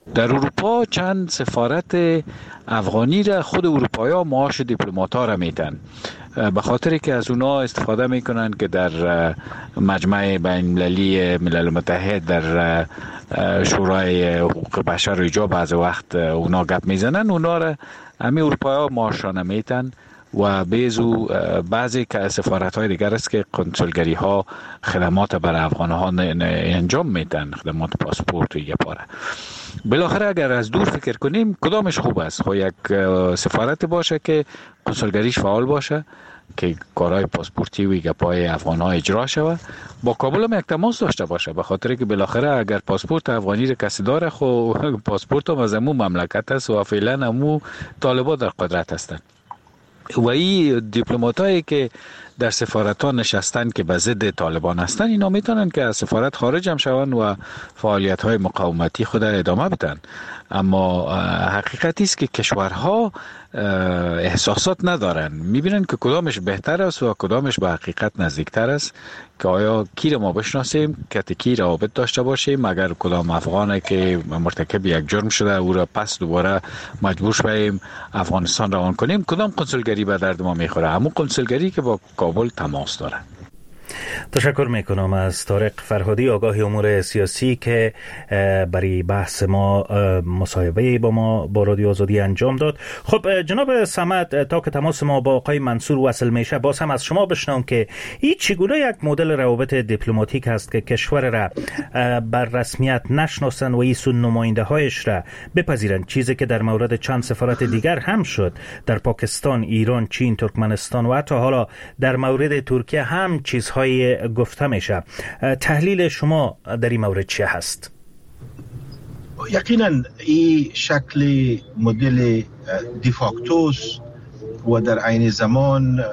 [SPEAKER 17] در اروپا چند سفارت افغانی را خود اروپایی معاش دیپلمات ها را میتن، به خاطر که از اونا استفاده میکنن که در مجمع بین المللی ملل متحد، در شورای حقوق بشر و ایجا بعض وقت اونا گپ میزنن، اونا را همه اروپایی ها معاش را نمیتن و بیزو بعضی که سفارت های دیگر است که کنسولگری ها خدمات بر افغان ها انجام میدن، خدمات پاسپورت و یک پاره. بالاخره اگر از دور فکر کنیم کدامش خوب است؟ خو یک سفارت باشه که کنسولگریش فعال باشه که کارهای پاسپورتی و گپای افغان ها اجرا شود، با کابل هم یک تماس داشته باشه، به خاطر که بالاخره اگر پاسپورت افغانی رو کسی داره خو پاسپورت هم از امو مملکت است و فعلا امو طالبان در قدرت هستند. و این دیپلماتایی که در سفارت ها نشستن که به ضد طالبان هستن، اینا میتونن که از سفارت خارج هم شون و فعالیت های مقاومتی خود ادامه بدن. اما حقیقتی است که کشورها احساسات ندارن، میبینن که کدامش بهتر است و کدامش به حقیقت نزدیکتر است، که آیا کی را ما بشناسیم که کی روابط داشته باشیم، اگر کدام افغانه که مرتکب یک جرم شده او را پس دوباره مجبور شویم افغانستان روان کنیم، کدام کنسولگری به درد ما میخوره؟ همون کنسولگری که با کابل تماس داره.
[SPEAKER 23] تشکر میکنم از طارق فرهادی، آگاه امور سیاسی، که برای بحث ما مصاحبه با ما با رادیو آزادی انجام داد. خب جناب صمد، تا که تماس ما با آقای منصور وصل میشه، باز هم از شما بشنوم که این چگونه یک مدل روابط دیپلماتیک است که کشور را بر رسمیت نشناسن و این سون نماینده هایش را بپذیرند، چیزی که در مورد چند سفارت دیگر هم شد، در پاکستان، ایران، چین، ترکمنستان و حتی حالا در مورد ترکیه هم چیزهای گفته میشه. تحلیل شما در این مورد چه هست؟
[SPEAKER 1] یقینا این شکل مدل دیفاکتوس و در عین زمان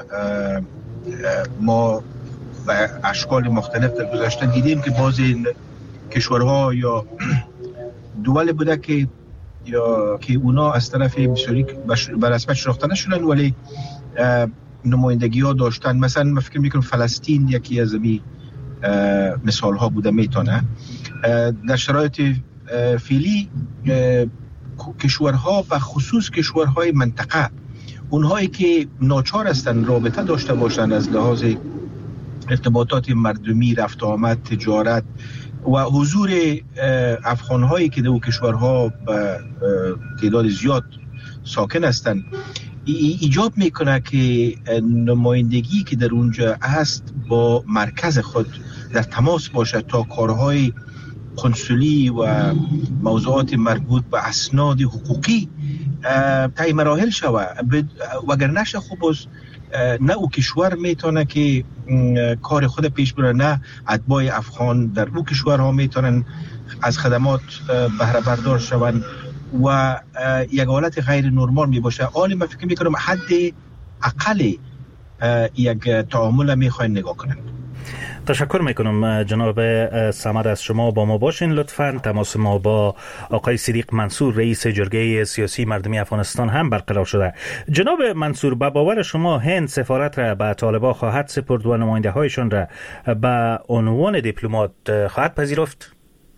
[SPEAKER 1] ما به اشکال مختلف در گذشته دیدیم که بعضی این کشورها یا دول بوده که یا که اونا از طرف بسیاری به رسمیت شناخته نشدن ولی نمایندگی ها داشتن. مثلا من فکر میکنم فلسطین یکی از می مثال ها بوده میتونه. در شرایط فعلی کشورها و خصوص کشورهای منطقه، اونهایی که ناچار هستن رابطه داشته باشن از لحاظ ارتباطات مردمی، رفت آمد، تجارت و حضور افغانهایی که در اون کشورها به تعداد زیاد ساکن هستن، ایجاب میکنه که نمایندگی که در اونجا هست با مرکز خود در تماس باشه تا کارهای کنسولی و موضوعات مربوط به اسناد حقوقی طی مراحل شوه. وگر نشه خب نه او کشور میتونه که کار خود پیش بره، نه اتباع افغان در او کشورها میتونن از خدمات بهره بردار شوند و یک حالت غیر نرمال می باشه. آن من فکر میکنم حد اقل یک تعامل میخواین نگاه کنن.
[SPEAKER 23] تشکر میکنم جناب صمد، از شما با ما باشین لطفاً. تماس ما با آقای صدیق منصور رئیس جرگه سیاسی مردمی افغانستان هم برقرار شده. جناب منصور، به باور شما هند سفارت را به طالبان خواهد سپرد و نماینده هایشان را به عنوان دیپلمات خواهد پذیرفت؟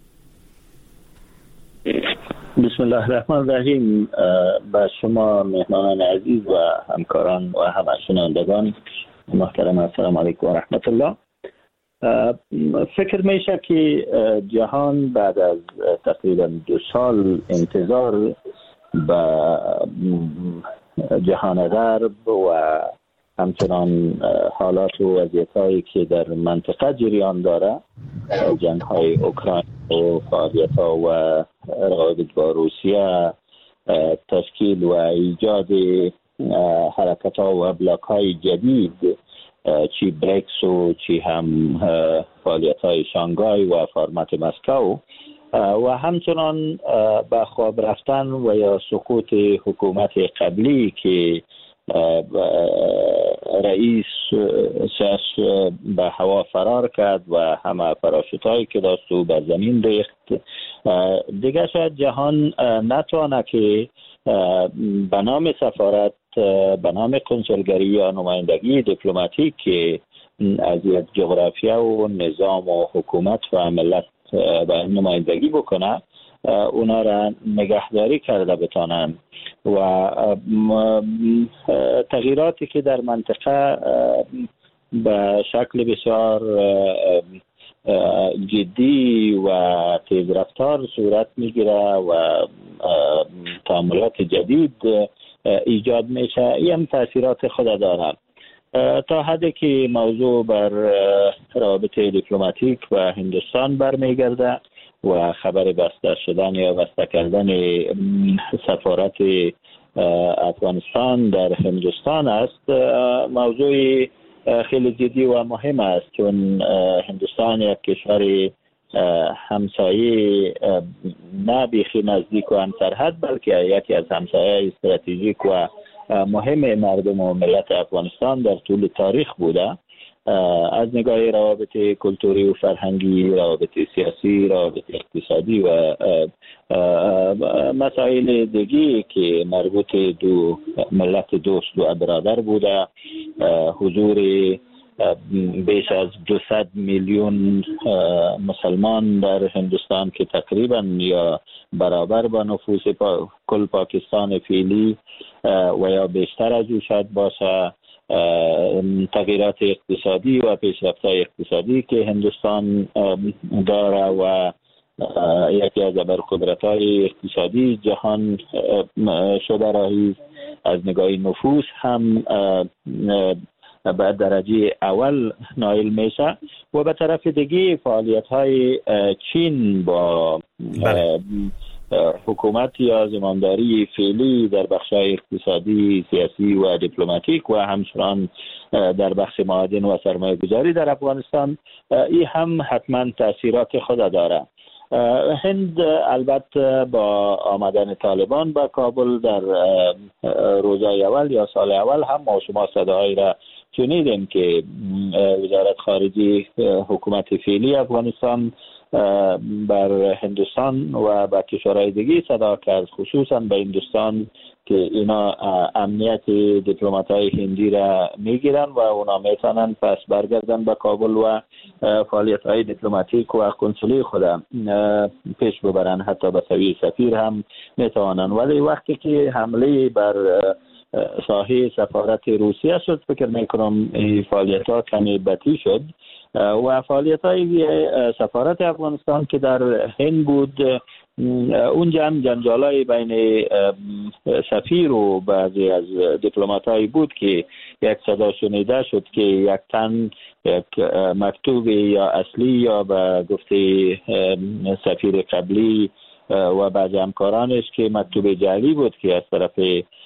[SPEAKER 5] بسم الله الرحمن الرحیم. با شما مهمانان عزیز و همکاران و همه شنوندگان محترم، السلام علیکم و رحمت الله. فکر میشه که جهان بعد از تقریبا دو سال انتظار به جهان غرب و همچنان حالات و وضعیت‌هایی که در منطقه جریان داره، جنگ‌های اوکراین و فعالیت‌ها و روابط با روسیه، تشکیل و ایجاد حرکت‌ها و بلاک‌های جدید، چی بریکس و چی هم فعالیت‌های شانگهای و فرمت مسکو، و همچنان به خواب رفتن و یا سقوط حکومت قبلی که رئیس سیاس به هوا فرار کرد و همه پاراشوتایی که داشت و به زمین ریخت. دیگه شاید جهان نتوانه که به نام سفارت، به نام کنسولگری یا نمایندگی دیپلماتیک که از یک جغرافیا و نظام و حکومت و ملت به نمایندگی بکنه، اونا را نگهداری کرده بتانند و تغییراتی که در منطقه به شکل بسیار جدی و تیز رفتار صورت میگیره و تعاملات جدید ایجاد میشه، این تاثیرات خود داره. تا حدی که موضوع بر روابط دیپلماتیک و هندوستان برمیگرده و خبر بسته شدن یا بسته کردن سفارت افغانستان در هندوستان است، موضوع خیلی جدی و مهم است، چون هندوستان یک کشور همسایه نه بیخی نزدیک و همسرحد، بلکه یکی از همسایه استراتژیک و مهم مردم و ملت افغانستان در طول تاریخ بوده، از نگاه روابط کلتوری و فرهنگی، روابط سیاسی، روابط اقتصادی و مسائل دیگی که مربوط دو ملت دوست و برادر بوده. حضور بیش از دویست میلیون مسلمان در هندوستان که تقریبا یا برابر با نفوس پا کل پاکستان فعلی و یا بیشتر از او شاید باشه، تغییرات اقتصادی و پیشرفت‌های اقتصادی که هندوستان داره و یکی از ابرقدرت‌های اقتصادی جهان شده راهی از نگاه نفوس هم به درجه اول نایل میشه و به طرف دیگه فعالیت‌های چین با حکومت یا زمامداری فعلی در بخش‌های اقتصادی، سیاسی و دیپلماتیک و همچنان در بخش معادن و سرمایه‌گذاری در افغانستان، این هم حتما تاثیرات خود داره. هند البته با آمدن طالبان به کابل در روزهای اول یا سال اول هم ما شما صداهایی را شنیدیم که وزارت خارجه حکومت فعلی افغانستان بر هندوستان و با کشورهای دیگه صدا کرد، خصوصا به هندوستان، که اینا امنیت دیپلمات‌های هندی را میگیرن و اونا میتونن پس برگردن به کابل و فعالیت‌های دیپلماتیک و کنسولی خود پیش ببرن، حتی به سوی سفیر هم میتوانن. ولی وقتی که حمله بر ساحه سفارت روسیه شد، فکر میکنم فعالیت‌ها کمی بطی شد و فعالیت‌های سفارت افغانستان که در هند بود، اونجا هم جنجالای بین سفیر و بعضی از دیپلمات‌های بود که یک صدا شنیده شد که یک تن یک مکتوب یا اصلی یا به گفته سفیر قبلی و بعضی همکارانش که مکتوب جعلی بود که از طرف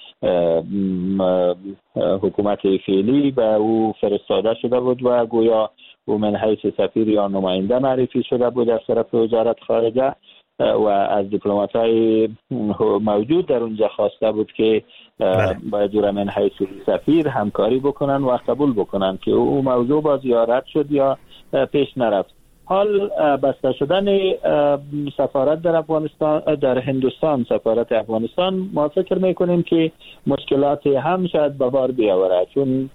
[SPEAKER 5] حکومت فعلی به او فرستاده شده بود و گویا او من حیث سفیر یا نماینده معرفی شده بود از طرف وزارت خارجه و از دیپلمات‌های موجود در اونجا خواسته بود که باید او من حیث سفیر همکاری بکنن و قبول بکنن که او موضوع با زیارت شد یا پیش نرفت. حال بسته شدن سفارت در افغانستان در هندوستان، سفارت افغانستان، ما فکر میکنیم که مشکلات هم شاید به بار بیاوره، چون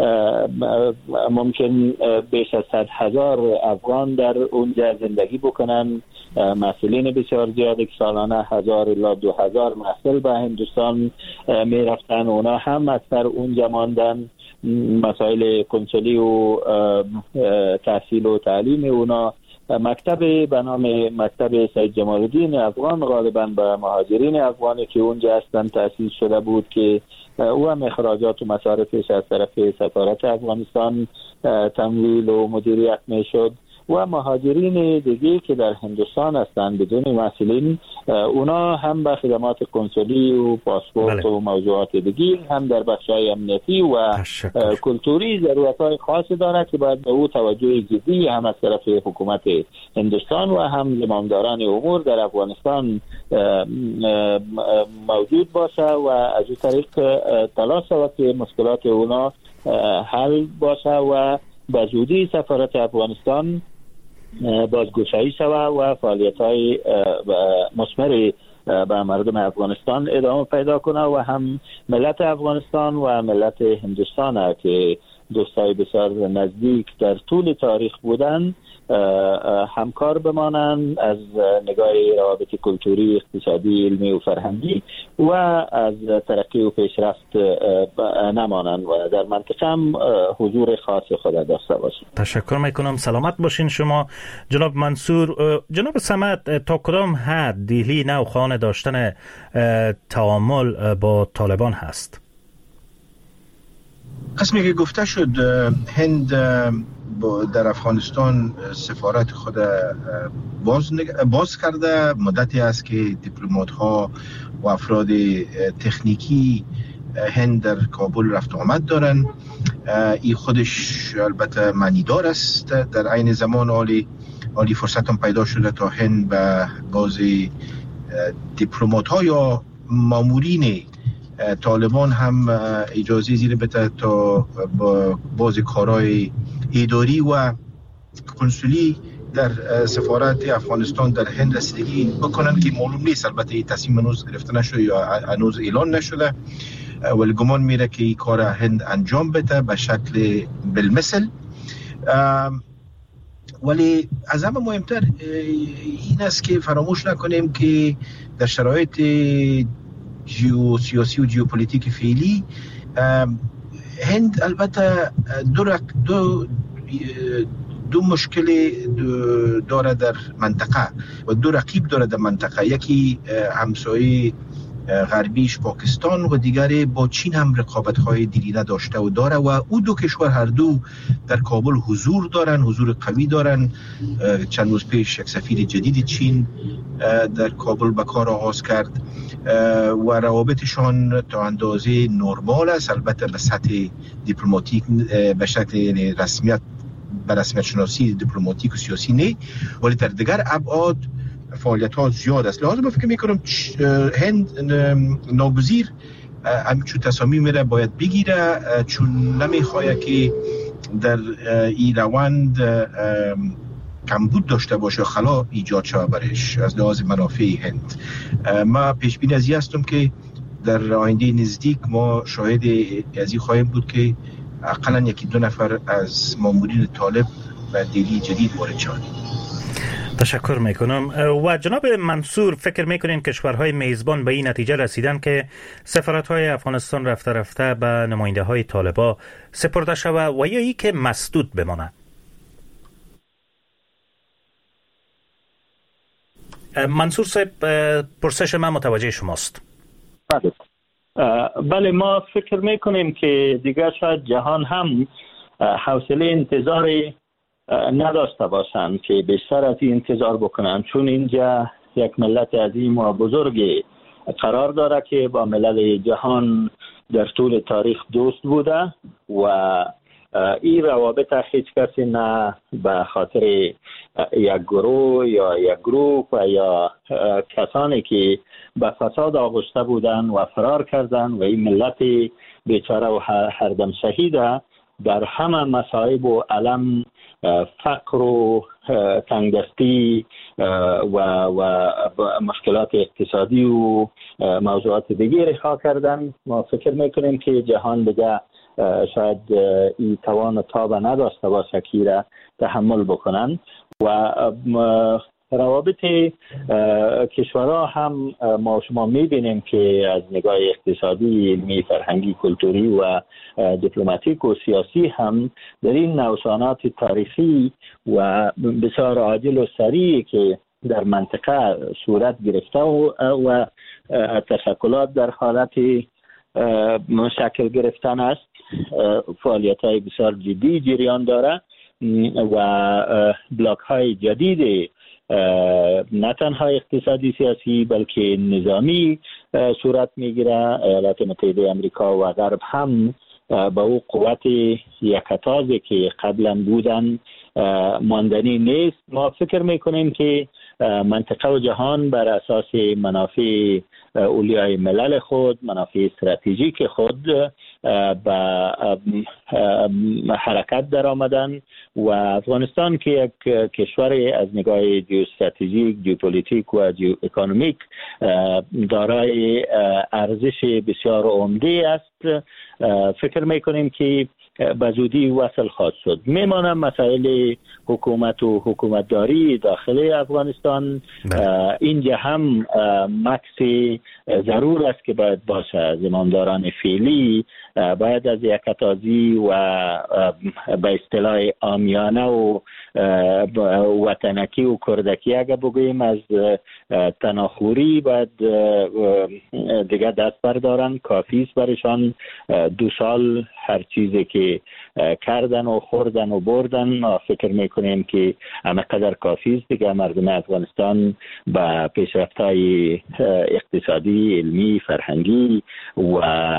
[SPEAKER 5] ممکن بیش از صد هزار افغان در اونجا زندگی بکنن، مسئولین بسیار زیادی که سالانه هزار الی دو هزار محصول به هندوستان میرفتن، اونا هم اکثر اونجا ماندن. مسائل کنسولی و تحصیل و تعلیم اونا، مکتب به نام مکتب سید جمال الدین افغان غالبا به مهاجرین افغانی که اونجا هستن تأسیس شده بود که او هم اخراجات و مصارفش از طرف سفارت افغانستان تمویل و مدیریت میشد و مهاجرین دیگه که در هندوستان هستند بدون مسئولین، اونا هم به خدمات کنسولی و پاسپورت بله. و موضوعات دیگه هم در بخش‌های امنیتی و تشکر. کلتوری ضرورت‌های خاصی دارد که باید به او توجه جدی هم از طرف حکومت هندوستان و هم زمامداران امور در افغانستان موجود باشه و از این طریق تلاش شود که مشکلات اونا حل باشه و به زودی سفارت افغانستان بازگشایی شود و فعالیت‌های مثمر به مردم افغانستان ادامه پیدا کنه و هم ملت افغانستان و ملت هندوستان که دوستای بسیار نزدیک در طول تاریخ بودن همکار بمانند از نگاه روابط کلتوری، اقتصادی، علمی و فرهنگی و از ترقی و پیشرفت نمانند و در منطقه هم حضور خاص خود داشته باشند.
[SPEAKER 23] تشکر میکنم. سلامت باشین شما جناب منصور. جناب صمد، تا کدام حد دهلی نو خواهان داشتن تعامل با طالبان هست؟
[SPEAKER 1] قسمی که گفته شد، هند در افغانستان سفارت خود باز, باز کرده. مدتی است که دیپلمات ها و افراد تکنیکی هند در کابل رفت آمد دارن. این خودش البته معنیدار است. در عین زمان عالی عالی فرصت هم پیدا شده تا هند به بعضی دیپلمات ها یا مامورین طالبان هم اجازه زیر بده تا با بعضی کارهای اداری و کنسولی در سفارت افغانستان در هند رسیدگی بکنن که معلوم نیست. البته این تصمیم هنوز گرفته نشده یا هنوز اعلان نشده، ولی گمان میره که این کار هند انجام بده به شکل بالمثل. ولی از همه مهمتر این است که فراموش نکنیم که در شرایط جیو سیاسی و جیوپولیتیک فعلی هند البته دو, رق... دو دو مشکل داره در منطقه و دو رقیب داره در منطقه. یکی همسایه غربیش پاکستان و دیگری با چین هم رقابت‌های دیرینه داشته و داره و او دو کشور هر دو در کابل حضور دارن، حضور قوی دارن. چند روز پیش یک سفیر جدید چین در کابل به کار آغاز کرد و روابطشان تا اندازه نرمال است، البته به سطح دیپلماتیک به شکل رسمیت به رسمیت شناسی دیپلماتیک و سیاسی نه، ولی در دیگر ابعاد فعالیت ها زیاد است. لازم فکر میکنم هند ناگزیر همچون تصامیم را باید بگیره، چون نمیخواه که در این روند کمبود داشته باشه، خلا ایجاد شود برش از لحاظ منافع هند. ما پیش بینی از این هستم که در آینده نزدیک ما شاهد از این خواهیم بود که اقلا یکی دو نفر از مامورین طالب و دهلی جدید وارد شوند.
[SPEAKER 23] تشکر میکنم. و جناب منصور، فکر میکنین کشورهای میزبان به این نتیجه رسیدن که سفارت‌های افغانستان رفته رفته به نماینده های طالبان سپرده شود و یا ای که مسدود بمانند؟ منصور صاحب، پرسش من متوجه شماست.
[SPEAKER 5] بله، ما فکر میکنیم که دیگر شاید جهان هم حوصله انتظار نداشته باشند که بیشتر از این انتظار بکنند، چون اینجا یک ملت عظیم و بزرگ قرار داره که با ملل جهان در طول تاریخ دوست بوده و این روابط هیچ کسی نه به خاطر یک گروه یا یک گروه و یا کسانی که به فساد آغشته بودن و فرار کردن و این ملت بیچاره و هر دم شهیده در همه مصائب و علم، فقر و تنگدستی و و مشکلات اقتصادی و موضوعات دیگه رها کردن. ما فکر میکنیم که جهان دیگه شاید این توان و تاب نداشته باشه که را تحمل بکنن و روابط کشورها هم ما شما میبینیم که از نگاه اقتصادی، علمی، فرهنگی، کلتوری و دیپلماتیک و سیاسی هم در این نوسانات تاریخی و بسیار عاجل و سریع که در منطقه صورت گرفته و, و تشکلات در حالت شکل گرفتن است، فعالیت های بسیار جدی جریان داره و بلاک های جدید نه تنها اقتصادی سیاسی بلکه نظامی صورت میگیره. ایالات متحده امریکا و غرب هم با او قوت یکتازی که قبلا بودن ماندنی نیست. ما فکر میکنیم که منطقه و جهان بر اساس منافع اولیای ملل خود، منافع استراتژیک خود به حرکت در آمدن و افغانستان که یک کشور از نگاه جیو استراتژیک، جیوپولیتیک و جیو اکونومیک دارای ارزش بسیار عمده است، فکر میکنیم که به زودی وصل خواهد شد. میمانم مسائل حکومت و حکومتداری داخل افغانستان. اینجا هم مکس ضرور است که باید باشه. زمامداران فعلی باید از یکتازی و به اصطلاح عامیانه و وطنکی و کردکی اگه بگوییم از تناخوری باید دیگه دست بردارن. کافی است برشان دو سال هر چیزی که کردن و خوردن و بردن. فکر میکنیم که همقدر کافی است دیگه. مردم افغانستان به پیشرفت‌های اقتصادی، علمی، فرهنگی و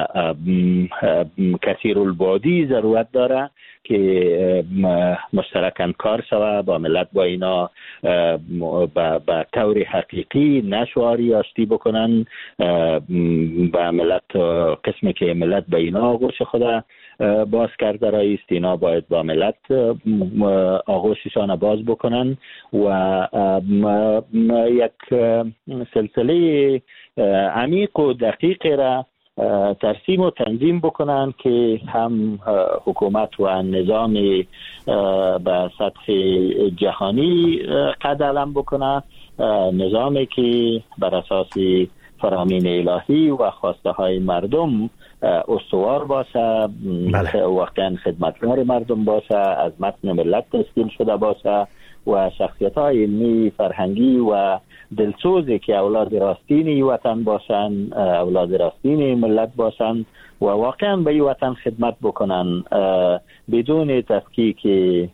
[SPEAKER 5] کثیر البعدی ضرورت داره که مشترکاً کار شوه با ملت، با اینا با طور حقیقی نشواری آشتی بکنن با ملت. قسمی که ملت به اینا آغوش خدا باز کرده رایست، اینا باید با ملت آغوششان باز بکنن و یک سلسله عمیق و دقیق را ترسیم و تنظیم بکنن که هم حکومت و نظام به سطح جهانی قد علم بکنه، نظامی که بر اساس فرامین الهی و خواسته های مردم استوار باشه، بله. واقعا خدمتگار مردم باشه، از متن ملت تشکیل شده باشه و شخصیت های علمی، فرهنگی و دلسوزی که اولاد راستین وطن باشن، اولاد راستین ملت باشن و واقعا به وطن خدمت بکنن بدون تفکیک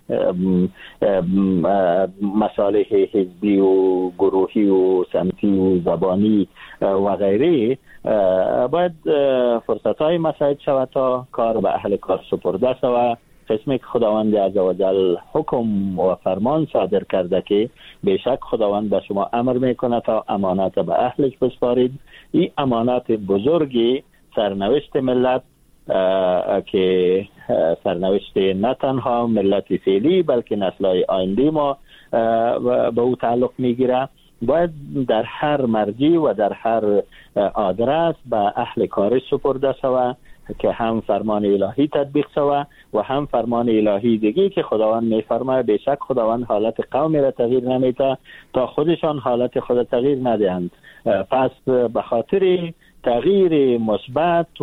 [SPEAKER 5] مصالح حزبی و گروهی و سمتی و زبانی و غیره. باید فرصت های مساعد شود تا کار به اهل کار سپرده شود. قسمی که خداوند عزوجل حکم و فرمان صادر کرده که بیشک خداوند به شما امر میکنه تا امانت به اهلش بسپارید. این امانت بزرگی سرنوشت ملت که سرنوشت نه تنها ملت فعلی بلکه نسل‌های آینده ما به او تعلق میگیره، باید در هر مرجع و در هر آدرس به اهل کارش سپرده شود که هم فرمان الهی تطبیق شود و هم فرمان الهی دیگه که خداوند میفرماید بیشک خداوند حالت قومی را تغییر نمیده تا خودشان حالت خود تغییر ندهند. پس به خاطر تغییر مثبت و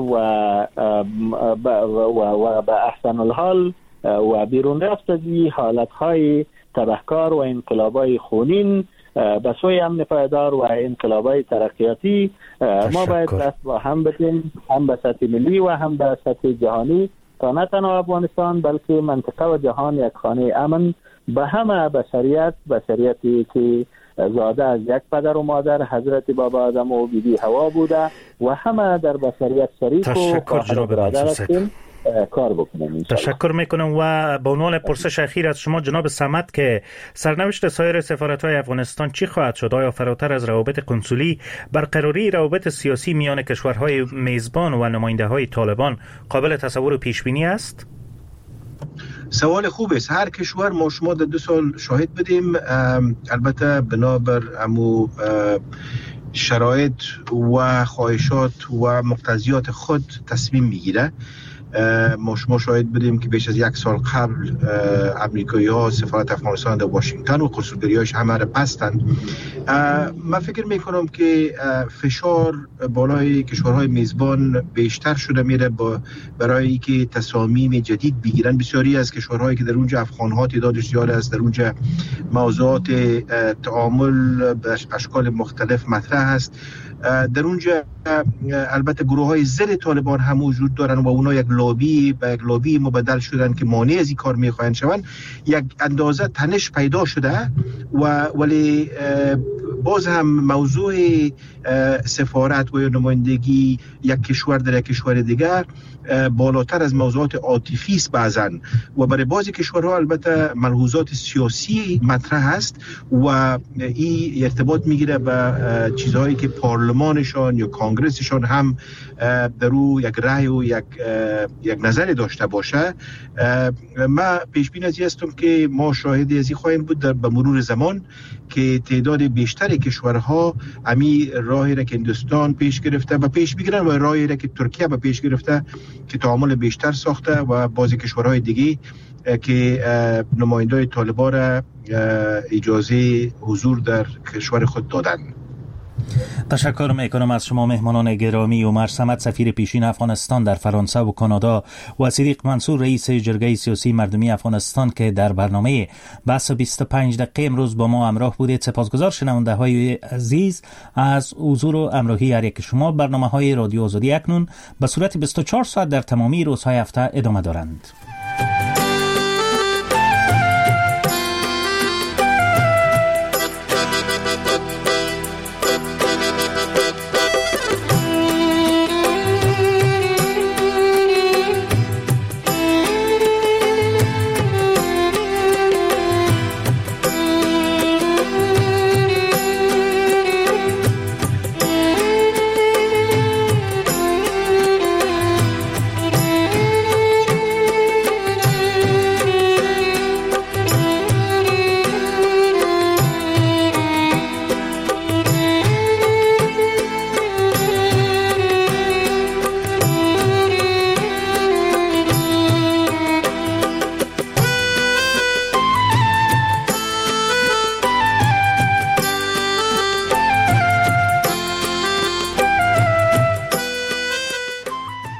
[SPEAKER 5] و به احسن الحال و بیرون رفت از حالت‌های تبهکار و انقلاب‌های خونین به سوی امن پایدار و انقلاب‌های ترقیاتی ما باید دست با هم بدیم، هم به سطح ملی و هم به سطح جهانی، تا نه تنها افغانستان بلکه منطقه و جهان یک خانه امن به همه بشریت، بشریتی که زاده از یک پدر و مادر حضرت بابا آدم و بیبی حوا بوده و همه در بشریت شریک و خواهر برادر هستیم، کار بکنم.
[SPEAKER 23] تشکر میکنم و به عنوان پرسش اخیر از شما جناب صمد که سرنوشت سایر سفارت‌های افغانستان چی خواهد شد؟ آیا فراتر از روابط کنسولی برقراری روابط سیاسی میان کشورهای میزبان و نماینده‌های طالبان قابل تصور و پیش بینی است؟
[SPEAKER 1] سوال خوب است. هر کشور ما شما در دو سال شاهد بدیم، البته بنابر امو شرایط و خواهشات و مقتضیات خود تصمیم میگیره. ما شما شاهد بدیم که بیش از یک سال قبل امریکایی ها سفارت افغانستان در واشنگتن و کنسولگری هاش همه را بستند. من فکر میکنم که فشار بالای کشورهای میزبان بیشتر شده میره با برای که تصامیم جدید بگیرن. بسیاری از کشورهایی که در اونجا افغان ها تعدادش زیاد است، در اونجا موضوعات تعامل به اشکال مختلف مطرح است. در اونجا البته گروه های ضد طالبان هم وجود دارن و اونا یک لابی به یک لابی مبدل شدن که مانع از این کار میخواهند شوند. یک اندازه تنش پیدا شده و ولی باز هم موضوع سفارت و نمایندگی یک کشور در یک کشور دیگر بالاتر از موضوعات عاطفی است بعضا و برای بعضی کشورها البته ملحوظات سیاسی مطرح است و این ارتباط میگیره به چیزهایی که پارلمان پارلمانشان یا کانگرسشان هم در او یک رأی و یک یک نظر داشته باشه. ما پیش بین از هستم که ما شاهدی از این خواهیم بود در به مرور زمان که تعداد بیشتر کشورها امی راهی را که هندوستان پیش گرفته و پیش میگیرن و راهی را که ترکیه به پیش گرفته که تعامل بیشتر ساخته و بعضی کشورهای دیگه که نمایندای طالبان را اجازه حضور در کشور خود دادن.
[SPEAKER 23] تشکر میکنم از شما مهمانان گرامی. عمر صمد سفیر پیشین افغانستان در فرانسه و کانادا و صدیق منصور رئیس جرگه سیاسی مردمی افغانستان که در برنامه بحث بیست و پنج دقیقه امروز با ما همراه بودید. سپاسگزار شنونده های عزیز از حضور و همراهی هر یک شما. برنامه های رادیو آزادی اکنون به صورت بیست و چهار ساعت در تمامی روزهای هفته ادامه دارند.